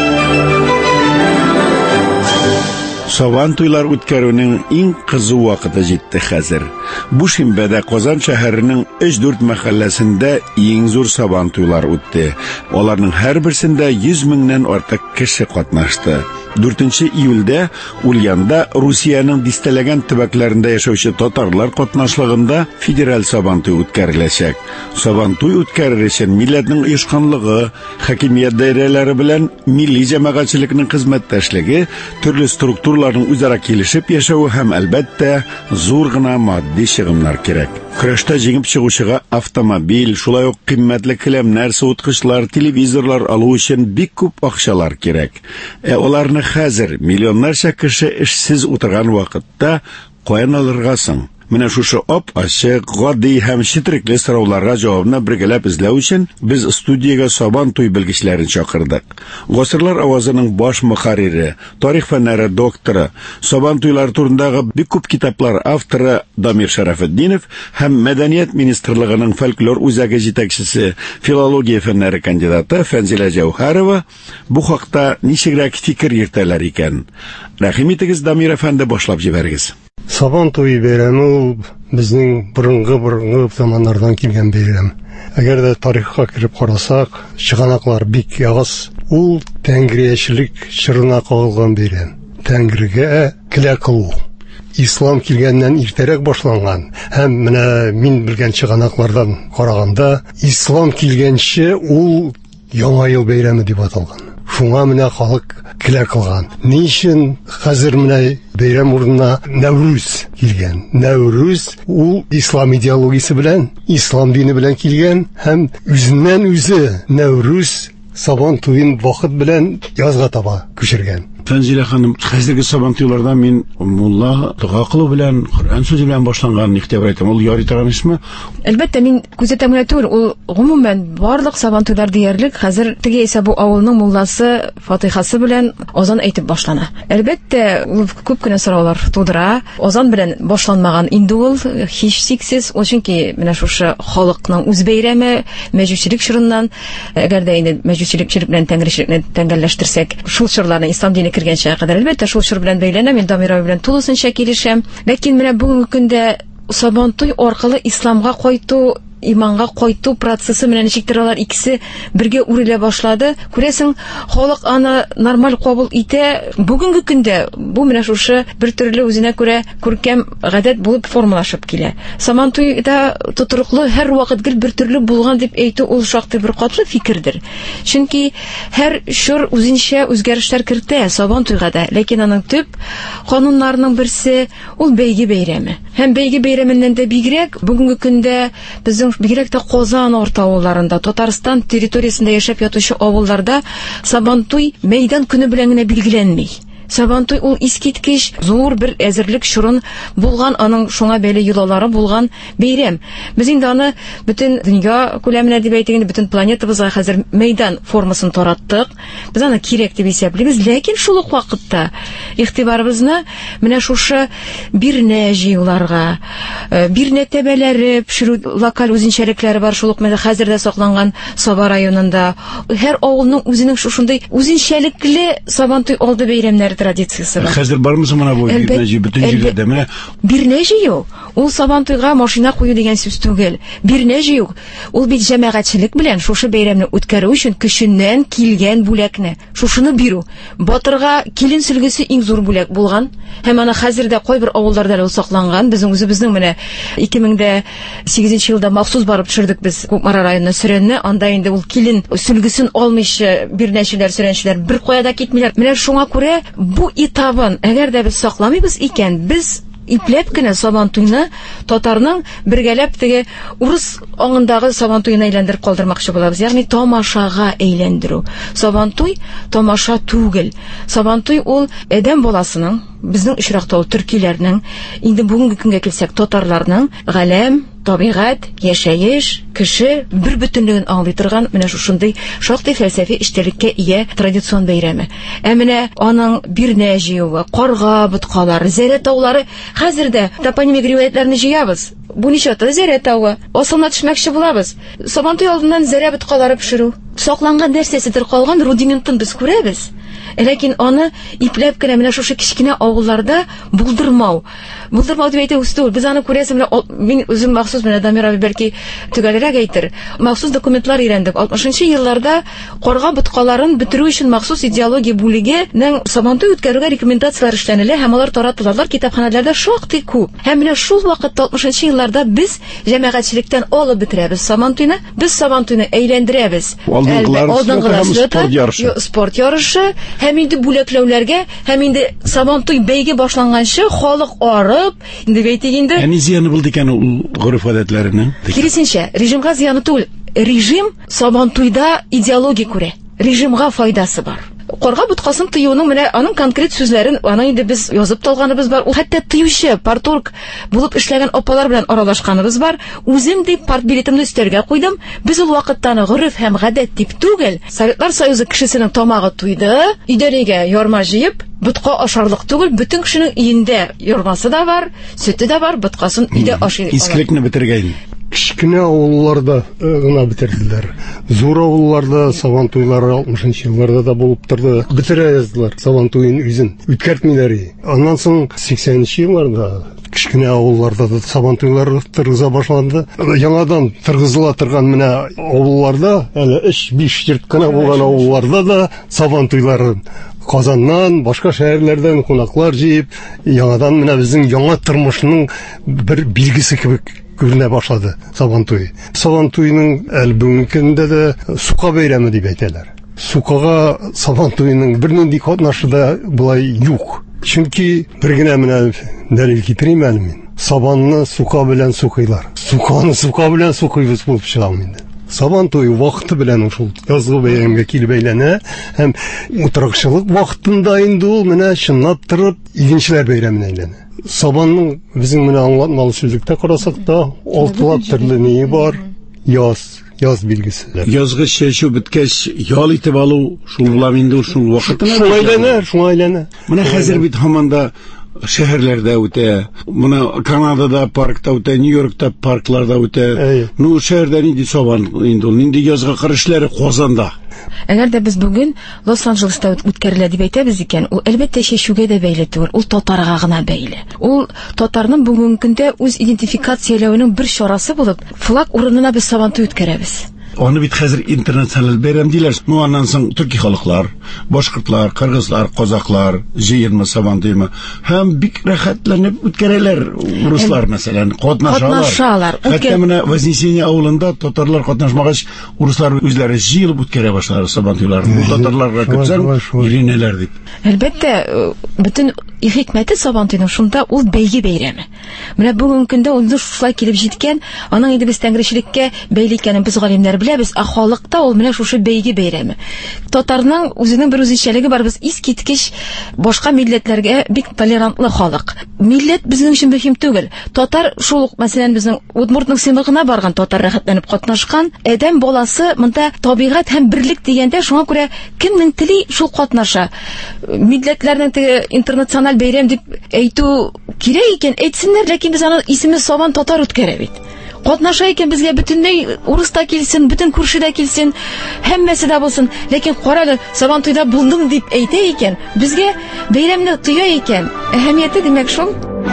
Сабан туйлар үткәрүнең иң кызу вакыты җитте хәзер. Бу шимбәдә Казан шәһәренең өч-дүрт мәхәлләсендә иң зур сабан туйлар үтте. Аларның һәрберсендә йөз меңнән артык кеше катнашты. дүртенче июльдә Ульянда Русияның дистәләгән төбәкләрендә яшәүче татарлар катнашлыгында федераль сабантуй үткәреләчәк. Сабантуй үткәрер өчен милләтнең оешканлыгы, хакимият даирәләре белән милли җәмәгатьчелекнең хезмәттәшлеге, төрле структураларның үзара килешеп яшәүе һәм әлбәттә зур гына матди чыгымнар кирәк. Көрәштә җиңеп чыгучыга автомобиль, шулай ук кыйммәтле келәмнәр, суыткычлар, телевизорлар алу өчен бик күп акчалар кирәк. Ә аларны хәзер миллионнарча кеше эшсез утырган вакытта каян алырга соң? Менә шушы ап-ачык, гади һәм четерекле сорауларга җавабны бергәләп эзләү өчен без студиягә сабан туй белгечләрен чакырдык. Гасырлар авазының баш мөхәррире, тарих фәннәре докторы, сабан туйлар турындагы бик күп китаплар авторы Дамир Шәрәфетдинов һәм Мәдәният министрлыгының фольклор үзәге җитәкчесе, филология фәннәре кандидаты Фәнзилә Җәүһәрова бу хакта ничегрәк фикер йөртәләр икән. Рәхим итегез, Дамир әфәнде, башлап җибәрегез.
Сабан туй бәйрәме ул безнең борынгы-борынгы заманнардан килгән бәйрәм. Әгәр дә тарихка кирип карасак, чыганаклар бик ягыз. Ул тәңгриячелек чырына кагылган бәйрәм. Тәңригә килә кылу. Ислам килгәннән иртәрәк башланган. Һәм менә мин белгән чыганаклардан караганда, ислам килгәнче ул яңа ел бәйрәме дип аталган. Шуңа менә халык килә кылган. Ни өчен хәзер менә бәйрәм урынына Нәүрүз килгән? Нәүрүз ул ислам идеологиясе белән, ислам дине белән килгән һәм үзеннән үзе Нәүрүз сабан туен вакыт белән язга таба күчергән.
Фәнзилә ханым, хәзерге сабан туйларда мин мулла дуга кылу белән, Коръән сүзе белән башланган никтәбер әйтәм. Ул ярый торган эшме?
Әлбәттә, мин күзәтәм генә түгел, ул гомумән барлык сабан туйлар диярлек хәзер теге исә бу авылның мулласы Фатихасы белән азан әйтеп башлана. Әлбәттә, ул күп кенә сораулар тудыра. Азан белән башланмаган инде ул һич шиксез, ул чөнки менә шушы халыкның үз бәйрәме, мәҗүсилек чорыннан, әгәр дә инде мәҗүсилек чоры белән тәңричелекне тәңгәлләштерсәк, шул чорларны ислам дине кергәнчә кадәр әлбәттә шул чор белән бәйләнә, мин Дамира белән тулысынча килешәм. Ләкин менә бүгенге көндә сабан туй аркылы исламга кайту, иманга кайту процессы менән ничектер алар икесе бергә үрелә башлады. Күрәсең, халык аны нормаль кабул итә. Бүгенге көндә бу менә шушы бер төрле үзенә күрә күркәм гадәт булып формалашып килә. Сабан туйда тотрыклы һәр вакыт гел бер төрле булган дип әйтү ул шактый бер катлы фикердер. Чөнки һәр чор үзенчә үзгәрешләр кертә сабан туйга да, ләкин аның төп кануннарының берсе ул бәйге бәйрәме. Һәм бәйге бәйрәменнән дә бигрәк бүгенге көндә безнең бигрәк тә Казан орта авылларында, Татарстан территориясендә яшәп ятучы авылларда сабан туй мәйдан көне белән генә билгеләнми. Сабан туй ул искиткеч зур бер әзерлек чорын булган, аның шуңа бәйле йолалары булган бәйрәм. Без инде аны бөтен дөнья күләменә дип әйтгәндә, бөтен планетабызга хәзер мәйдан формасын тараттык. Без аны кирәк дип исәплибез, ләкин шул ук вакытта игътибарыбызны менә шушы бирнә җыюларга, бирнә тәбәләре пешерү локаль үзенчәлекләре бар, шул ук менә хәзер дә сакланган Саба районында. Һәр авылның үзенең шушындай үзенчәлекле сабан туй алды бәйрәмнәре традициясе бар.
Хәзер бармы замана бу бирнәҗи бөтен җирләрдә менә
бирнәҗи ул сабан туйга машина кую дигән сүз түгел. Бирнәҗи ул бит җәмәгатьчелек белән шушы бәйрәмне үткәрү өчен көченнән килгән бүләкне, шушыны бирү. Батырга килен сөлгесе иң зур бүләк булган. Һәм аны хәзер дә кайбер авылларда ул сакланган. Безнең үзебезнең менә ике мең сигезенче елда махсус барып төшердек без Кукмара районына Сөрәнне. Анда инде ул килен сөлгесен алмыйча бирнәчеләр, сөрәнчеләр бер кая да китмиләр. Менә шуңа күрә бу этабын әгәр дә без сакламыйбыз икән, біз ипләп кенә сабан туйны татарның бергәләп теге урыс аңындагы сабан туйына әйләндереп калдырмакчы булабыз. Ягъни тамашага әйләндерү. Сабан туй тамаша түгел. Сабан туй ул адәм баласының безнең очракта ул төркиләрнең, инде бүгенге көнгә килсәк, татарларның галәм, табигать, яшәеш, кеше бер бөтенлеген аңлый торган менә шушындый шактый фәлсәфи эчтәлеккә ия традицион бәйрәме. Ә менә аның бирнә җыюы, карга боткалары, зәрә таулары, хәзер дә топонимик риваятларны җыябыз. Бу ничә тә зәрә тауы. Асылына төшмәкче булабыз. Сабантуй алдыннан зәрә боткалары пешерү. Сакланган нәрсәседер калган рудиментын без күрәбез. Ләкин аны ипләп кенә менә шушы кичкенә авылларда булдырмау. Булдырмау дип әйтә үсте ул. Без аны күрәсем, мин үзем махсус менә Дамир абый бәлки төгәлрәк әйтер. Махсус документлар өйрәндек. алтмышынчы елларда карга боткаларын бетерү өчен махсус идеология бүлегенең Сабантуй үткәрүгә рекомендациялар эшләнелә һәм алар таратылалар китапханәләрдә шактый күп. Һәм менә шул вакытта алтмышынчы елларда без җәмәгатьчелектән алып бетерәбез Сабантуйны. Без Сабантуйны әйләндерәбез. Алдынгылар спорт ярышы, һәм инде бүләкләүләргә, һәм инде Сабантуй бәйге башланганчы халык арып, инде әйтик инде.
Әни зияны булды икән ул гореф-гадәтләренең?
Киресенчә, режимга зияны түгел. Режим Сабантуйда идеология күрә. Режимга файдасы бар. Карга боткасын тыюның менә аның конкрет сүзләрен, аны инде без язып талганыбыз бар. Ул хәтта тыючы, парторг булып эшләгән апалар белән аралашканыбыз бар. Үзем дип партбилетымны өстәлгә куйдым. Без ул вакыттаны гореф һәм гадәт дип түгел, Советлар Союзы кешесенең тамагы туйды, идәрәгә ярма җыеп, ботка ашарлык түгел, бөтен кешенең өендә ярмасы да бар, сөте дә бар, боткасын өйдә ашый.
Искелекне бетергән.
Кичкенә авылларда гына бетерделәр. Зур авылларда Сабантуйлар алтмышынчы елларда да булып торды. Бетерә яздылар Сабантуйын үзен. Үткәртмиләр. Аннан соң сиксәненче елларда кичкенә авылларда да Сабантуйлар торгыза башланды. Яңадан торгызыла торган менә авылларда, әле өч биш йорт кына булган авылларда да Сабантуйларын Казаннан, башка шәһәрләрдән кунаклар җыеп, яңадан менә безнең яңа тормышның бер билгесе кебек күренә башлады Сабантуй. Сабантуйның әле бүгенге көндә дә сука бәйрәме дип әйтәләр. Сукага Сабантуйның бернинди катнашы да булай юк. Чөнки бер генә менә дәлил китерим әле мин. Сабанны сука белән сукыйлар. Суканы сука белән сукыйбыз булып чыгам инде. Сабантуй вакыты белән шул язгы бәйрәмгә килеп әйләнә, һәм утырыкчылык вакытында инде ул менә чынлап торып игенчеләр бәйрәменә әйләнә. Сабанның безнең менә аңлатмалы сүзлектә карасак та алтылап төрле ние бар. Яз, яз билгесе.
Язгы чәчү беткәч, ял итеп алу, шул була инде шул вакытына.
Шуңа әйләнә, шуңа әйләнә.
Менә хәзер бит һаманда шәһәрләрдә үтә, менә Канадада паркта үтә, Нью-Йоркта паркларда үтә. Ну, шәһәрдә нинди Сабан инде ул, нинди язгы кырышлары Казанда.
Әгәр дә без бүген Лос-Анджелеста үткәрелә дип әйтәбез икән, ул әлбәттә чәчүгә дә бәйле түгел, ул татарга гына бәйле. Ул татарның бүгенге көндә үз идентификацияләүенең бер чарасы булып, флаг урынына без Сабантуй үткәрәбез.
Аны бит хәзер интернациональ бәйрәм диләр. Ну, аннан соң төрки халыклар, башкортлар, кыргызлар, казаклар җыенма Сабантуймы һәм бик рәхәтләнеп үткәрәләр. Руслар мәсәлән катнашалар. Хәтта менә Вознесение авылында татарлар катнашмагач, руслар үзләре җыелып үткәрә башлар Сабантуйларны. Татарларга көтсәң, иренәләр дип.
Әлбәттә, бөтен хикмәте Сабантуйның шунда ул бәйге бәйрәме. Менә бүгенге көндә ул шулай килеп җиткән, аның инде без тәңрешелеккә бәйле икәнен без галимнәр беләбез, ә халыкта ул менә шушы бәйге бәйрәме. Татарның үзенең бер үзенчәлеге бар, без искиткеч башка милләтләргә бик толерантлы халык. Милләт безнең өчен мөһим түгел. Татар шул, мәсәлән, безнең Удмуртның сыймыгына барган татар рәхәтләнеп катнашкан, адәм баласы монда табигать һәм бирлек дигәндә, шуңа күрә кемнең тели шул катнаша. Милләтләрнең теге интернациональ бәйрәм дип әйтү кирәк икән, әйтсеннәр, ләкин без аның исеме Сабан татар үткәрә бит. Катнаша икән безгә бөтенләй урыс та килсен, бөтен күрше дә килсен, һәммәсе дә булсын. Ләкин карады, Сабантуйда булдым дип әйтә икән, безгә бәйрәмне тоя икән. Әһәмияте димәк шул.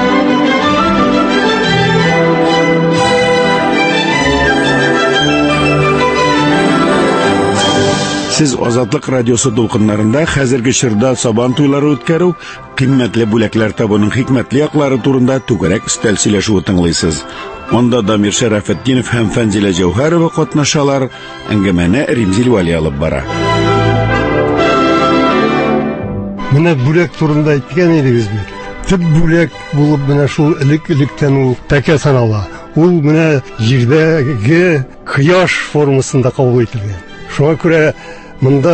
Сез Азатлык радиосы дулкыннарында хәзерге чорда Сабантуйлары үткәрү, кыйммәтле бүләкләр табуның хикмәтле яклары турында түгәрәк өстәл сөйләшү тыңлыйсыз. Монда Дамир Шәрәфетдинов һәм Фәнзилә Җәүһәрова катнашалар, әңгәмәне Римзил Вали алып бара.
Менә бүләк турында әйткән идегез бит. Төп бүләк булып менә шул элек-электән ул тәкә санала. Ул менә җирдәге кояш формасында кабул ителгән. Шуңа күрә монда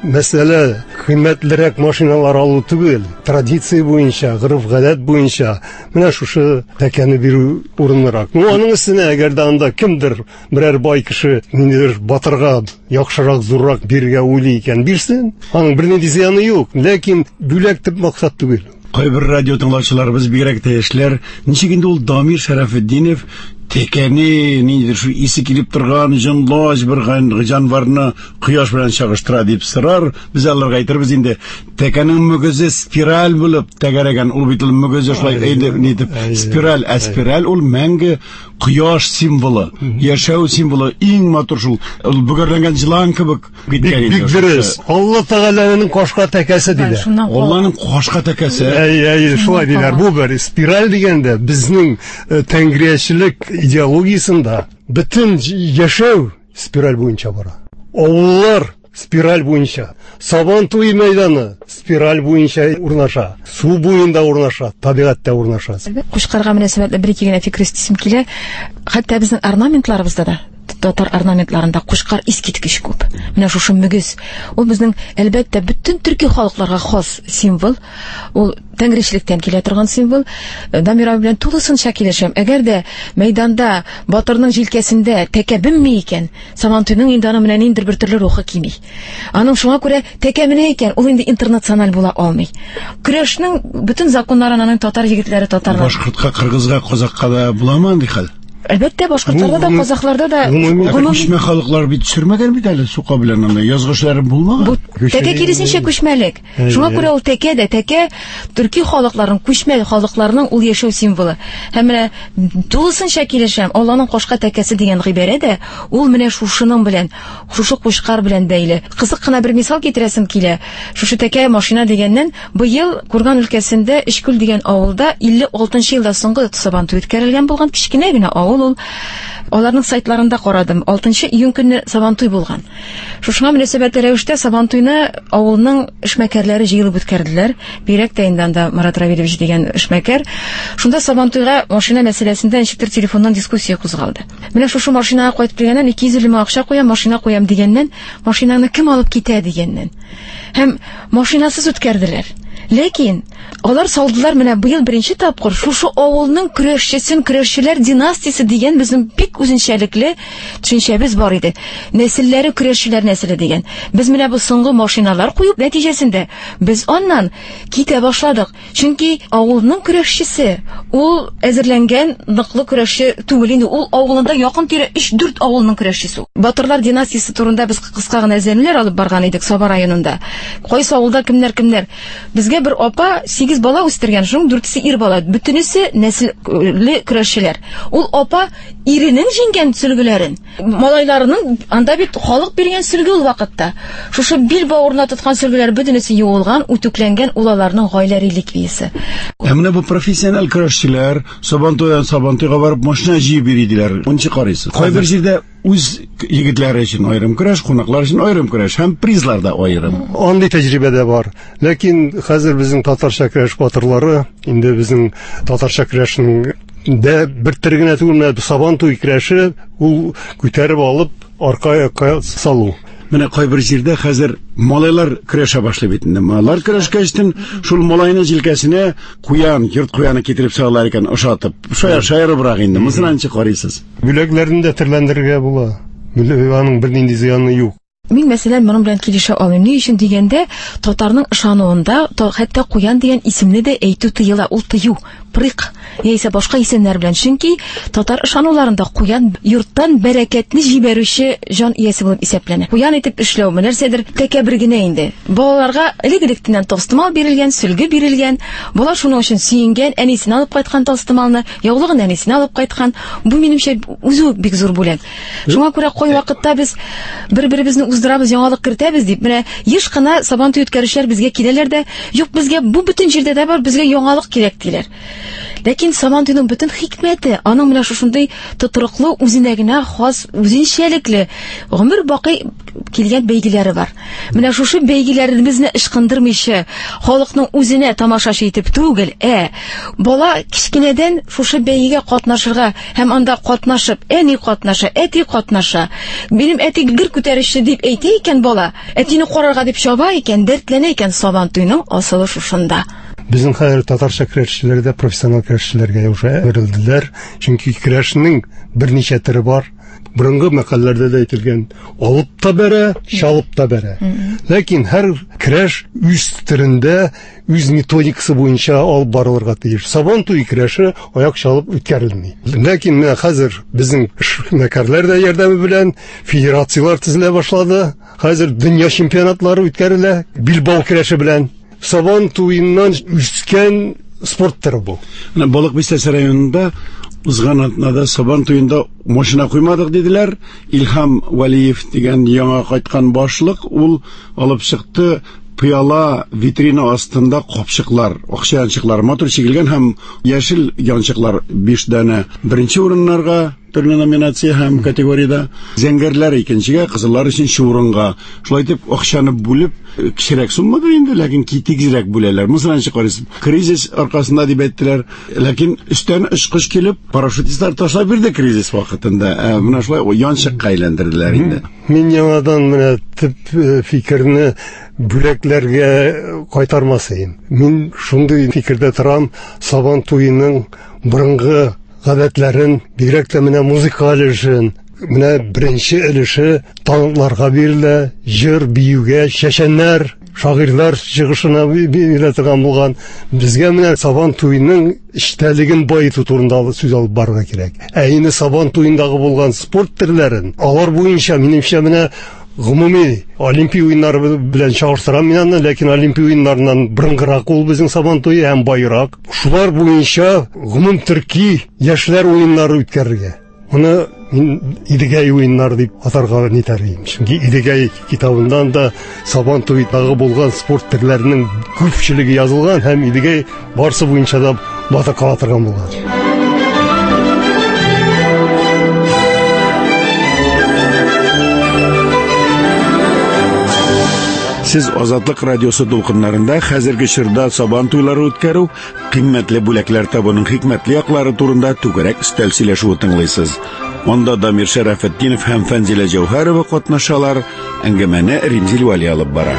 мәсьәлә кыйммәтлерәк машиналар алу түгел, традиция буенча, гырыф-гадәт буенча менә шушы тәкәне бирү урыннырак. Ну, аның өстенә әгәр дә анда кемдер берәр бай кеше ниндидер батырга яхшырак, зуррак бирергә уйлый икән, бирсен. Аның бернинди зыяны юк, ләкин бүләк дип максат түгел.
Кайбер радио тыңлаучыларыбыз бигрәк тә яшьләр, ничек инде ул Дамир Шәрәфетдинов тәкәне, ниндидер шу исе килеп торган җанлаҗ бер җанварны кояш белән чагыштыра дип сорар. Без аларга әйтербез инде, тәкәнең мөгезе спираль булып тәгәрәгән, ул бит мөгезе шулай әйтеп, спираль, ә спираль ул мәңге кояш символы, яшәү символы, иң матур шул, ул бөгәрләнгән җылан кебек биткән инде.
Бик дөрес. Алла Тәгаләнең кашка тәкәсе диләр.
Алланың кашка тәкәсе.
Әй, әй, шулай диләр. Бу бер спираль дигәндә безнең тәңгриячелек идеологиясында бөтен яшәү спираль буенча бара. Авыллар спираль буенча, Сабантуй мәйданы спираль буенча урнаша, су буенда урнаша, табигатьтә урнаша.
Кушкарга мөнәсәбәтле бер-ике генә фикер истисем килә. Хәтта безнең орнаментларыбызда да, татар орнаментларында кушкар искиткеч күп. Менә шушы мөгез, ул безнең әлбәттә бөтен төрки халыкларга хас символ. Ул тәңричелектән килә торган символ. Дамира белән тулысынча килешәм. Әгәр дә мәйданда батырның җилкәсендә тәкә бемми икән, Сабантуйның инде аны менә ниндидер бер төрле рухы кими. Аның шуңа күрә тәкә менә икән, ул инде интернациональ була алмый. Көрәшнең бөтен законнарын аның татар егетләре татарлар.
Башкортка, кыргызга, казакка да буламы ди хәл?
Әлбәттә, башкортларда да, казакларда да
күчмә халыклар бит сөрмәгән бит әле сука белән анда язгышлары булмаган.
Тәкә киресенчә күчмәлек. Шуңа күрә ул тәкә дә тәкә төрки халыкларын, күчмә халыкларның ул яшәү символы. Һәм менә тулысынча килешәм, Алланың кашка тәкәсе дигән гыйбарә дә ул менә шушының белән, шушы кушкар белән бәйле. Кызык кына бер мисал китерәсем килә. Шушы тәкә машина дигәннән быел Курган өлкәсендә Ишкүл дигән авылда илле алтынчы елда соңгы Сабантуй үткәрелгән булган кичкенә генә авыл. Ул аларның сайтларында карадым. алтынчы июнь көнне Сабантуй булган. Шушыңа мөнәсәбәтле рәвештә Сабантуйны авылның эшмәкәрләре җыелып үткәрделәр. Бирәк тә инде анда Марат Равилович дигән эшмәкәр. Шунда Сабантуйга машина мәсьәләсендә ничектер телефоннан дискуссия кузгалды. Менә шушы машинага кайтып килгәннән ике йөз илле акча куям, машина куям дигәннән, машинаны кем алып китә дигәннән. Һәм машинасыз үткәрделәр. Ләкин алар салдылар менә быел беренче тапкыр шушы авылның көрәшчесен, көрәшчеләр династиясе дигән безнең бик үзенчәлекле төшенчәбез бар иде. Нәселләре көрәшчеләр нәселе дигән. Без менә бу соңгы машиналар куеп нәтиҗәсендә без аннан китә башладык. Чөнки авылның көрәшчесе ул әзерләнгән ныклы көрәшче түгел инде. Ул авылында якын тирә өч-дүрт авылның көрәшчесе. Батырлар династиясе турында без кыска гына әзерләнүләр алып барган идек Саба районында. Кайсы авылда кемнәр кемнәр. Безгә бер апа сигез бала үстергән, шуның дүртесе ир бала, бөтенесе нәселле көрәшчеләр. Ул апа иренең җиңгән сөлгеләрен, малайларының анда бит халык биргән сөлге ул вакытта. Шушы бил бавырына тоткан сөлгеләр бөтенесе юылган, үтүкләнгән улаларның гаилә реликвиясе.
Ә менә бу профессиональ көрәшчеләр Сабантуйдан Сабантуйга барып машина җыеп йөриләр. Ончы карыйсыз. Кайбер җирдә үз егетләре өчен аерым көрәш, кунаклар өчен аерым көрәш һәм призлар да аерым.
Андый тәҗрибә дә бар. Ләкин хәзер безнең татарча көрәш батырлары, инде безнең татарча көрәшнең дә бер тергенә түгел, Сабантуй көрәше ул күтәреп алып арка салу.
Менә кайбер җирдә хәзер малайлар көрәшә башлый бит инде. Малайлар көрәшкәчтен шул малайның җилкәсенә куян, йорт куяны китереп салалар икән, ошатып. Шая шаярыбрак инде. Мисаланчы карыйсыз.
Бүләкләрен дә төрләндерергә була. Аның бернинди зыяны юк.
Мин мәсәлән моның белән килешә алмыйм. Ни өчен дигәндә, татарның ышануында хәтта куян дигән исемне дә әйтү тыела, ул тыю. Прык, яисә башка исемнәр белән, чөнки татар ышануларында куян йорттан бәрәкәтне җибәрүче җан иясе булып исәпләнә. Куян итеп эшләү нәрсәдер тәкәбер генә инде. Балаларга элек-электән тостымал бирелгән, сөлге бирелгән. Бала шуның өчен сөенгән, әнисен алып кайткан тостымалны, яулыгын әнисен алып кайткан. Бу минемчә үзе бик зур бүләк. Шуңа күрә кай вакытта без бер-беребезне уздырабыз, яңалык кертәбез дип, менә еш кына Сабантуй үткәрүчеләр безгә киләләр дә, юк, безгә бу бөтен җирдә дә бар, безгә яңалык кирәк диләр. Ләкин Сабантуйның бөтен хикмәте аның менә шушындый тотрыклы, үзенә генә хас, үзенчәлекле гомер бакый килгән бәйгеләре бар. Менә шушы бәйгеләребезне ышкындырмыйча, халыкның үзенә тамашачы итеп түгел, ә бала кичкенәдән шушы бәйгегә катнашырга һәм анда катнашып, әни катнаша, әти катнаша. Минем әти гер күтәрүче дип әйтә икән бала, әтине карарга дип чаба икән, дәртләнә икән. Сабантуйның асылы шушында.
Безнең хәзер татарча көрәшчеләр дә профессионал көрәшчеләргә уже бирелделәр. Чөнки көрәшнең берничә төре бар. Борынгы мәкаләләрдә дә әйтелгән, алып та бәрә, чалып та бәрә. Ләкин һәр көрәш үз төрендә, үз методикасы буенча алып барылырга тиеш. Сабантуй көрәше аяк чалып үткәрелми. Ләкин менә хәзер безнең мәкаләләр дә ярдәме белән федерациялар төзелә башлады. Хәзер дөнья чемпионатлары үткәрелә Билбау көрәше белән. Сабантуйнан үскән спорт түрі бу.
Балык Бистәсе районында узган атнада Сабантуйында машина куймадык диделәр. Илһам Валиев дигән яңа кайткан башлык, ул алып чыкты пыяла витрина астында капчыклар, акча янчыклар, мотор чигелгән һәм яшел янчыклар биш дәне. Беренче урыннарга төрле номинация һәм категорияда, зәңгәрләр икенчегә, кызыллар өченче урынга. Шулай итеп акчаны бүлеп, кичерәк суммада инде, ләкин тигезрәк бүләләр. Мусранчы карыйсыз. Кризис аркасында дип әйттеләр. Ләкин өстән очкыч килеп, парашютистлар ташлап бирде кризис вакытында. Менә шулай янчыкка әйләндерделәр инде.
Мин яңадан менә төп фикерне бүләкләргә кайтармасыйм. Мин шундый фикердә торам, Сабантуйның борынгы гадәтләрен, бигрәк тә менә музыкаль өлешен, менә беренче өлеше танларга бирелә, җыр биюгә, чәчәннәр, шагыйрьләр чыгышына бирелә торган булган. Безгә менә Сабантуйның эчтәлеген баету турында сүз алып барырга кирәк. Ә инде Сабантуйындагы булган спорт төрләрен, алар буенча минемчә менә гомуми Олимпия уеннары белән чагыштырам мин аны, ләкин Олимпия уеннарыннан борынгырак ул безнең Сабантуй һәм байрак. Шулар буенча гомум төрки яшьләр уеннары үткәрергә. Моны мин Идегәй уеннары дип атарга нитәрим. Чөнки Идегәй китабыннан да Сабантуйдагы булган спорт төрләренең күпчелеге язылган һәм Идегәй барсы буенча да бата калатырган булган.
Сез Азатлык радиосы дулкыннарында хәзерге чорда Сабантуйлары үткәрү, кыйммәтле бүләкләр табуның хикмәтле яклары турында түгәрәк өстәл сөйләшү тыңлыйсыз. Монда Дамир Шәрәфетдинов һәм Фәнзилә Җәүһәрова катнашалар, әңгәмәне Римзил Вали алып бара.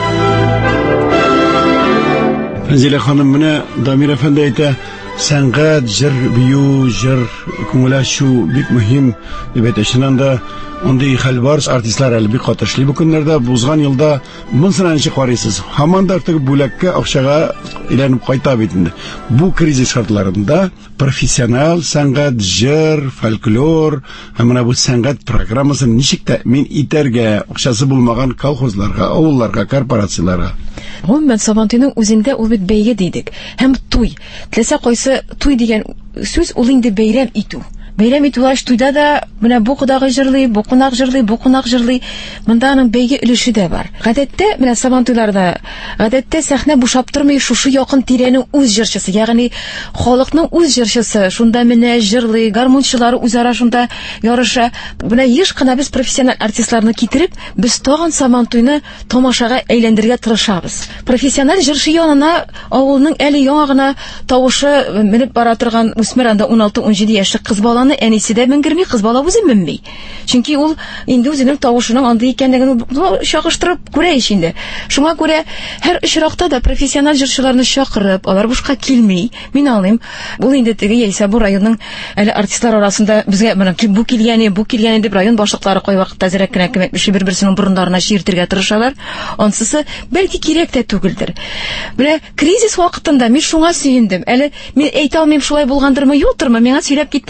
Фәнзилә ханым, менә Дамир әфәнде әйтә, сәнгать, җыр бию, җыр күңел ачу бик мөһим дип әйтә. Чыннан да андый хәл бар, артистлар әле бик катышлы. Бу көннәрдә узган елда монсранчы карыйсыз. Һаман да артык бүләккә акчага әйләнеп кайта бит инде. Бу кризис шартларында профессионал сәнгать, җыр, фольклор, һәм менә бу сәнгать программасын ничек тәэмин итәргә, акчасы булмаган колхозларга, авылларга, корпорацияларга?
Гомумән Сабантуйның үзендә ул бит бәйге дидек. Һәм туй. Теләсә кайсы туй дигән сүз ул инде бәйрәм итү. Бәйрәм итүләр туйда да менә бу кудагы җырлый, бу кунак җырлый, бу кунак җырлый. Монда аның бәйге өлеше дә бар. Гадәттә менә Сабантуйларда гадәттә сәхнә бушап тормый, шушы якын тирәнең үз җырчысы, ягъни халыкның үз җырчысы, шунда менә җырлый, гармунчылары үзара шунда ярыша. Менә еш кына без профессиональ артистларны китереп, без тагын Сабантуйны тамашага әйләндергә тырышабыз. Профессиональ җырчы янына авылның әле яңа гына тавышы менеп бара торган үсмер, анда ун алты ун җиде яшьлек кыз бала әнисе дә менгерми, кыз бала үзе менми. Чөнки ул инде үзенең тавышының андый икәнлеген чагыштырып күрә инде. Шуңа күрә һәр очракта да профессиональ җырчыларны чакырып, алар бушка килми. Мин алыйм. Ул инде теге яисә бу районның әле артистлар арасында безгә менә бу килгәне, бу килгәне дип район башлыклары кай вакытта зирәк кенә кемәк бер-берсенең бурыннарына чиртергә тырышалар. Ансысы бәлки кирәк тә түгелдер. Менә кризис вакытында мин шуңа сөендем. Әле мин әйтә алмыйм, шулай булгандырмы, юктырмы? Миңа сөйләп киттеләр, Сабар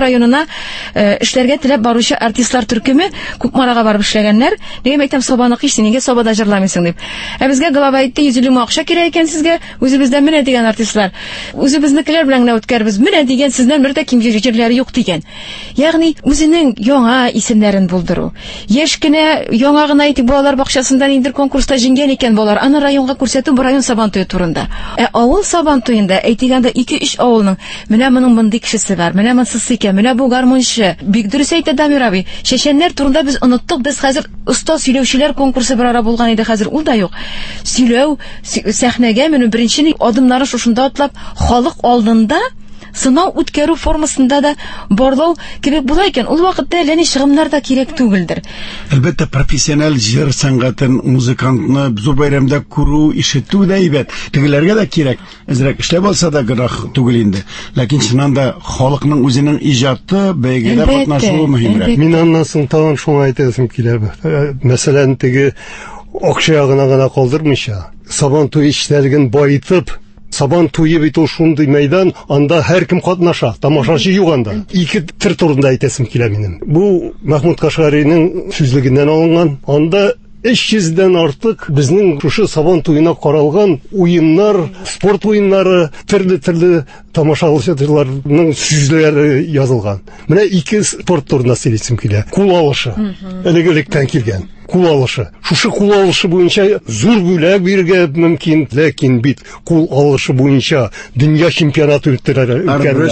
районына э, эшләргә теләп баручы артистлар төркеме Күкмарага барып эшләгәннәр. Дигән әйтәм, Сабаны кич, нигә Сабада җырламыйсың дип. Ә безгә глава әйтте, йөз илле мең акча кирәк икән сезгә, үзебездән менә дигән артистлар. Үзебезнекеләр белән генә үткәрбез, менә дигән, сездән бер дә ким җирләре юк дигән. Ягъни үзенең яңа исемнәрен булдыру. Яшь кенә, яңа гына әйтик, балалар бакчасында ниндер конкурста җиңгән икән балалар, аны районга күрсәтү, бу район Сабантуе турында. Ә авыл Сабантуенда әйтегәндә ике өч авылның менә моның мондый кешесе бар, менә монысы икән, менә бу гармончы. Бик дөрес әйтә Дамир абый. Чәчәннәр турында без оныттык, без хәзер оста сөйләүчеләр конкурсы бер ара булган иде, хәзер ул да юк. Сөйләү, сәхнәгә менә беренче адымнары шушында атлап, халык алдында сынау үткәрү формасында да барлау кирәк була икән. Ул вакытта әллә ни чыгымнар да кирәк түгелдер.
Әлбәттә, профессиональ җыр сәнгатен, музыкантны зур бәйрәмдә күрү, ишетү дә әйбәт. Тегеләргә дә кирәк. Әзрәк эшләп алса да гынах түгел инде. Ләкин чыннан да халыкның үзенең иҗаты, бәйгедә катнашуы мөһимрәк.
Мин аннан соң тагын шуңа әйтәсем килә. Мәсәлән, теге акча ягына гына калдырмыйча, Сабантуй эчтәлеген баитып, Сабантуе бит ул шундый мәйдан, анда һәркем катнаша, тамашачы юк анда. Ике төр турында әйтәсем килә минем. Бу Мәхмүд Кашгариның сүзлегеннән алынган. Анда өч йөздән артык безнең шушы Сабантуена каралган уеннар, спорт уеннары, төрле-төрле тамашачыларның сүзләре язылган. Менә ике спорт турында сөйләсем килә. Кул алышы. Элек-электән килгән. Кул алышы. Шушы кул алышы буенча зур бүләк бирергә мөмкин, ләкин бит кул алышы буенча дөнья чемпионаты үткәрелә.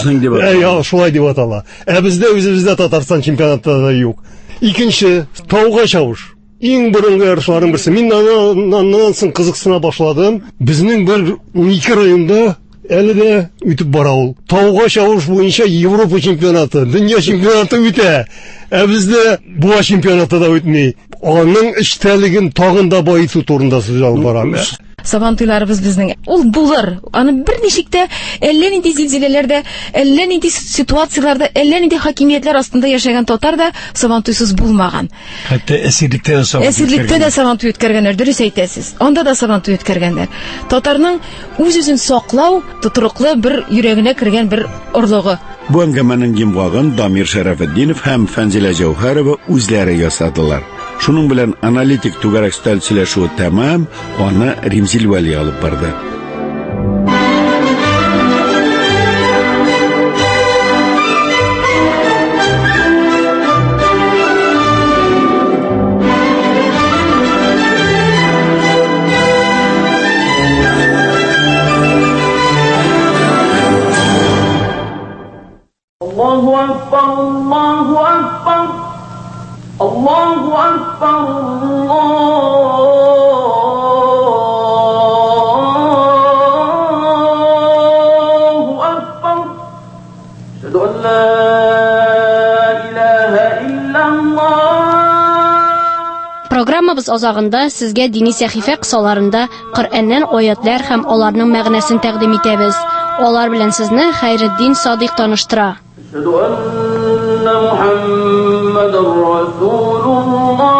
Ә, шулай дип атала. Ә бездә үзебездә Татарстан чемпионаты да юк. Икенче, тауга чабыш. Иң борынгы ярышларның берсе. Мин аннан соң кызыксына башладым. Безнең бер унике районда әле дә үтеп бара ул. Тауга чабыш буенча Европа чемпионаты, дөнья чемпионаты үтә. Ә бездә бу чемпионаты да үтми. Аның эчтәлеген тагын да баиту турында сүз алып барабыз.
Сабантуйларыбыз безнең ул булыр. Аны бер ничектә әллә нинди зилзиләләрдә, әллә нинди ситуацияләрдә, әллә нинди хакимиятләр астында яшәгән татар да Сабантуйсыз булмаган.
Хәтта әсирлектә дә Сабантуй.
Әсирлектә дә Сабантуй үткәргәннәр, дөрес әйтәсез. Анда да Сабантуй үткәргәннәр. Татарның үз-үзен саклау, тотрыклы бер йөрәгенә кергән бер орлыгы.
Бу әңгәмәнең йомгагын Дамир Шәрәфетдинов һәм Фәнзилә Җәүһәрова үзләре ясадылар. Шуның белән аналитик түгәрәк стәл сөйләшүе тәмам, аны Римзил Вәли алып барды.
Allahu Akbar, Allahu Akbar. Allahu Akbar, Allahu Akbar. Ashhadu an la ilaha illallah.
Программабыз азагында сезгә дини сәхифә кысаларында Коръәннән аятлар һәм аларның мәгънәсен тәкъдим итәбез. Алар белән сезне Хәйретдин Садыйк таныштыра.
Ashhadu anna Muhammadar Rasulullah.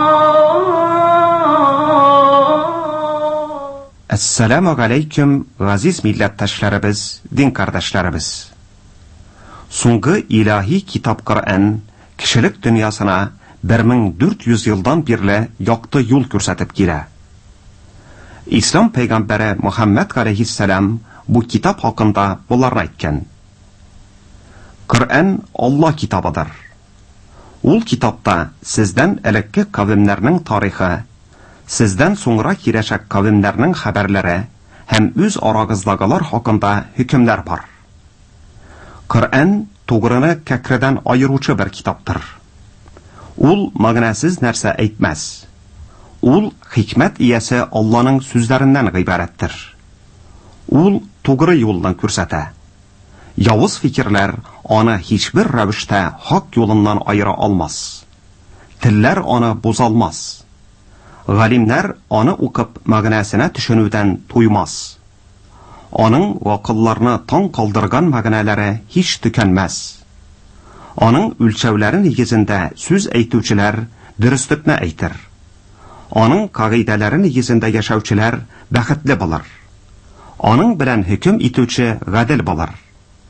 Assalamu alaykum, газиз милләттәшләребез, дин кардәшләребез. Соңгы илаһи китап Коръән кешелек дөньясына бер мең дүрт йөз елдан бирле якты юл күрсәтеп килә. Ислам пәйгамбәре Мөхәммәд алейһиссалам бу китап хакында буларны әйткән. Коръән Алла китабыдыр. Ул китапта сездән элекке кавемнәрнең тарихы, сездән соңра киләчәк кавемнәрнең хәбәрләре һәм үз арагыздагылар хакында хөкемнәр бар. Коръән тугрыны кәкредән айыручы бер китаптыр. Ул мәгънәсез нәрсә әйтмәс. Ул хикмәт иясе Алланың сүзләреннән гыйбарәттер. Ул тугры юлдан күрсәтә. Явыз фикерләр аны һичбер рәвештә хак юлыннан айыра алмас. Телләр аны бозалмас. Галимнәр аны укып мәгънәсенә төшенүдән туймас. Аның вакылларны таң калдырган мәгънәләре һич төкәнмәс. Аның үлчәүләре нигезендә сүз әйтүчеләр дөреслекне әйтер. Аның кагыйдәләре нигезендә яшәүчеләр бәхетле булыр. Аның белән хөкем итүче гадел булыр.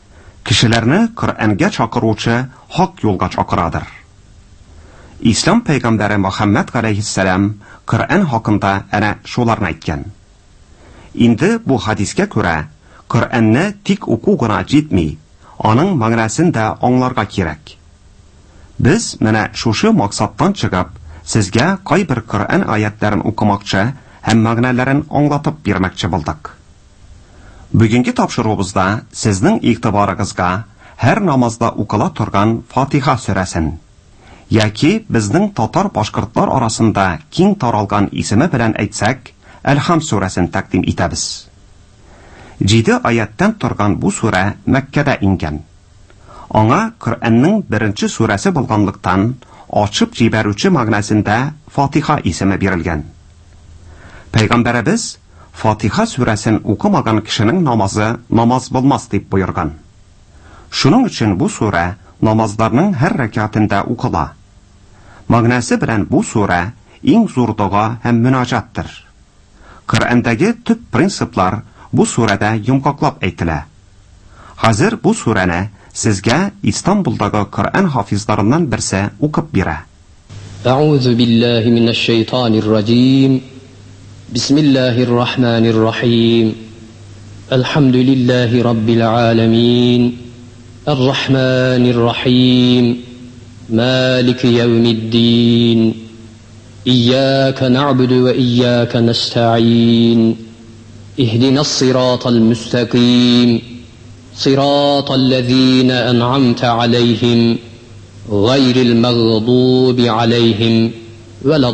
Кешеләрне Коръәнгә чакыручы хак юлга чакырадыр. Ислам пәйгамбәре Мөхәммәд алейһиссалам Коръән хакында әнә шуларны әйткән. Инде бу хадискә күрә Коръәнне тик уку гына җитми, аның мәгънәсен дә аңларга кирәк. Без менә шушы максаттан чыгып, сезгә кайбер Коръән аятларын укымакчы һәм мәгънәләрен аңлатып бирмәкче булдык. Бүгенге тапшыруыбызда сезнең игътибарыгызга һәр намазда укыла торган Фатиха сүрәсен, яки безнең татар башкортлар арасында киң таралган исеме белән әйтсәк, Әл-Хам сүрәсен тәкъдим итәбез. Җиде аяттан торган бу сүрә Мәккәдә ингән. Аңа Коръәннең беренче сүрәсе булганлыктан ачып җибәрүче мәгънәсендә Фатиха исеме бирелгән. Пәйгамбәребез Фатиха сүрәсен укымаган кешенең намазы намаз булмас дип боерган. Шуның өчен бу сүрә намазларның һәр рәкъәтендә укыла. Мәгънәсе белән бу сүрә иң зур дуга һәм мөнәҗәттер. Коръәндәге төп принциплар бу сүрәдә йомгаклап әйтелә. Хәзер бу сүрәне сезгә Истанбулдагы Коръән хафизларыннан берсе укып бирә.
Аузу биллаһи минәш шәйтанир раҗим. Бисмиллаһир рахманир рахим. Алхамдулиллаһи раббил аламин. Ар-рахманир рахим. Малики яумиддин. Iyяка нa'буду ва iyяка наста'ин. Ихдинас сиратал мустақим. صراط الذين أنعمت عليهم غير المغضوب عليهم ولا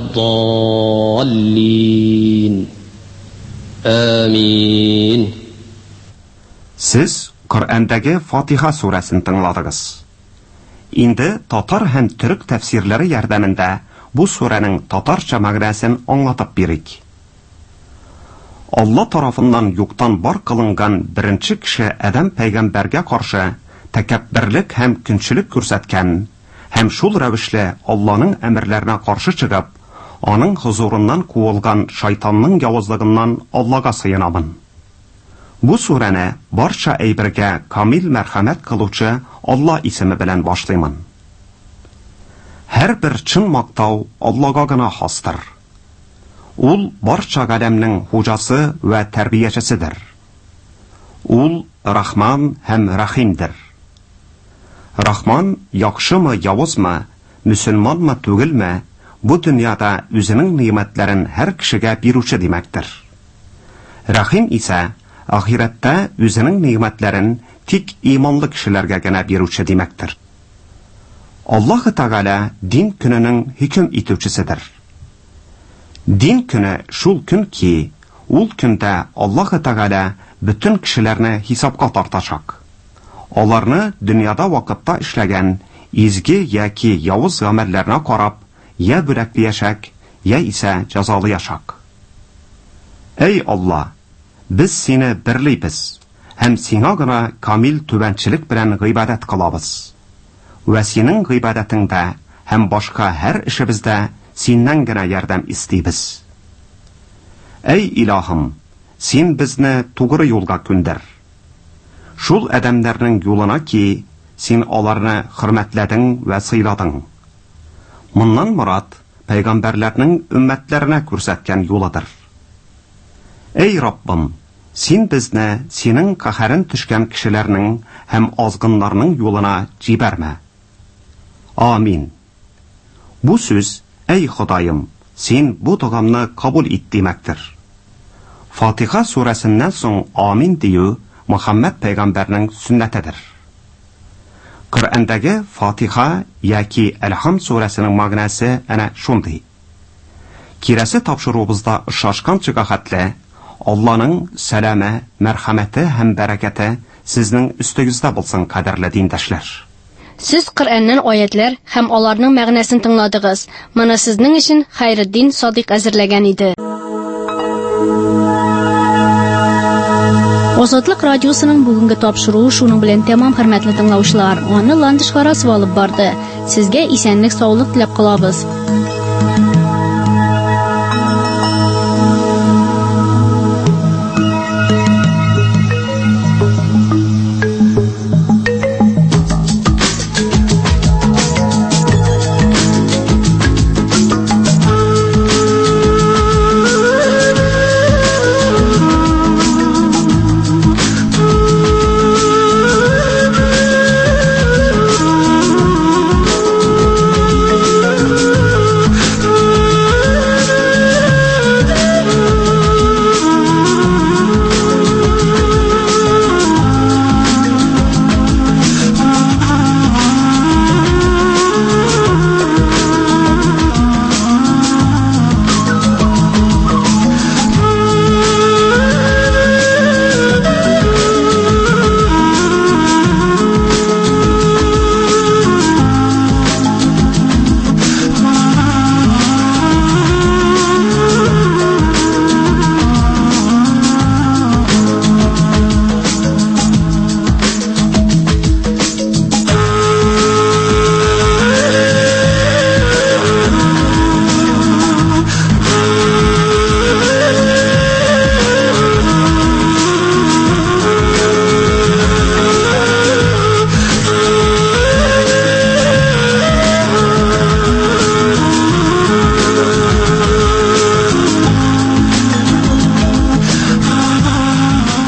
الضالين آمين.
Siz Коръәндәге Фатиха сүрәсен тыңладыгыз. Инде татар һәм төрек тәфсирләре ярдәмендә бу сүрәнең татарча мәгънәсен аңлатып бирик. Алла тарафыннан юктан бар кылынган беренче кеше Адам пәйгамбәргә каршы тәкәбберлек һәм көнчелек күрсәткән һәм шул рәвешле Алланың әмерләренә каршы чыгып, аның хузурыннан куылган шайтанның явызлыгыннан Аллага сыйынамын. Бу сүрәне барча әйбергә камил мәрхәмәт кылучы Алла исеме белән башлыймын. Һәр бер чын мактау Аллага гына хастыр. Ул барча галәмнең хуҗасы ва тәрбиячесидер. Ул Рахман һәм Рахимдер. Рахман яхшымы, явызмы, мөселманмы, түгелме, бу дөньяда үзенең нимәтләрен һәр кешегә бирүче димәктер. Рахим исә ахирәттә үзенең нимәтләрен тик иманлы кешеләргә генә бирүче димәктер. Аллаһ Тәгалә дин көненең хөкем итүчесидер. Дин көне шул көн ки, ул көндә Аллаһ Тәгалә бөтен кешеләрне хисапка тартачак. Аларны дөньяда вакытта эшләгән изге яки явыз гамәлләренә карап, я бүләкләячәк, я исә җәзалаячак. Эй Алла, без сине берлибез һәм сиңа гына камил түбәнчелек белән гыйбадәт кылабыз. Ва синең гыйбадәтеңдә һәм башка һәр эшебездә синнән генә ярдәм истибез. Эй Илаһым, син безне тугры юлга күндер. Шул адәмнәрнең юлына ки, син аларны хөрмәтләдең ва сыйладың. Моннан мурад пәйгамбәрләрнең өммәтләренә күрсәткән юлыдыр. Эй Раббым, син безне синең каһәрен төшкән кешеләрнең һәм азгыннарның юлына җибәрмә. Амин. Бу сүз, эй Ходаем, син бу дугамны кабул ит димәктер. Фатиха сүрәсеннән соң амин дию Мөхәммәд пәйгамбәрнең сүннәтедер. Коръәндәге Фатиха яки Әл-Хам сүрәсенең мәгънәсе әнә шундый. Кирәсе тапшыруыбызда ошашканчыга хәтле Алланың сәламе, мәрхәмәте һәм бәрәкәте сезнең өстегездә булсын, кадерле диндәшләр.
Сез Коръәннән аятлар һәм аларның мәгънәсен тыңладыгыз. Моны сезнең өчен Хайретдин Садыйк әзерләгән иде. Азатлык радиосының бүгенге тапшыруы шуның белән тәмам, хөрмәтле тыңлаучылар. Аны Ландышка расвалып барды. Сезгә исәнлек, саулык теләп калабыз.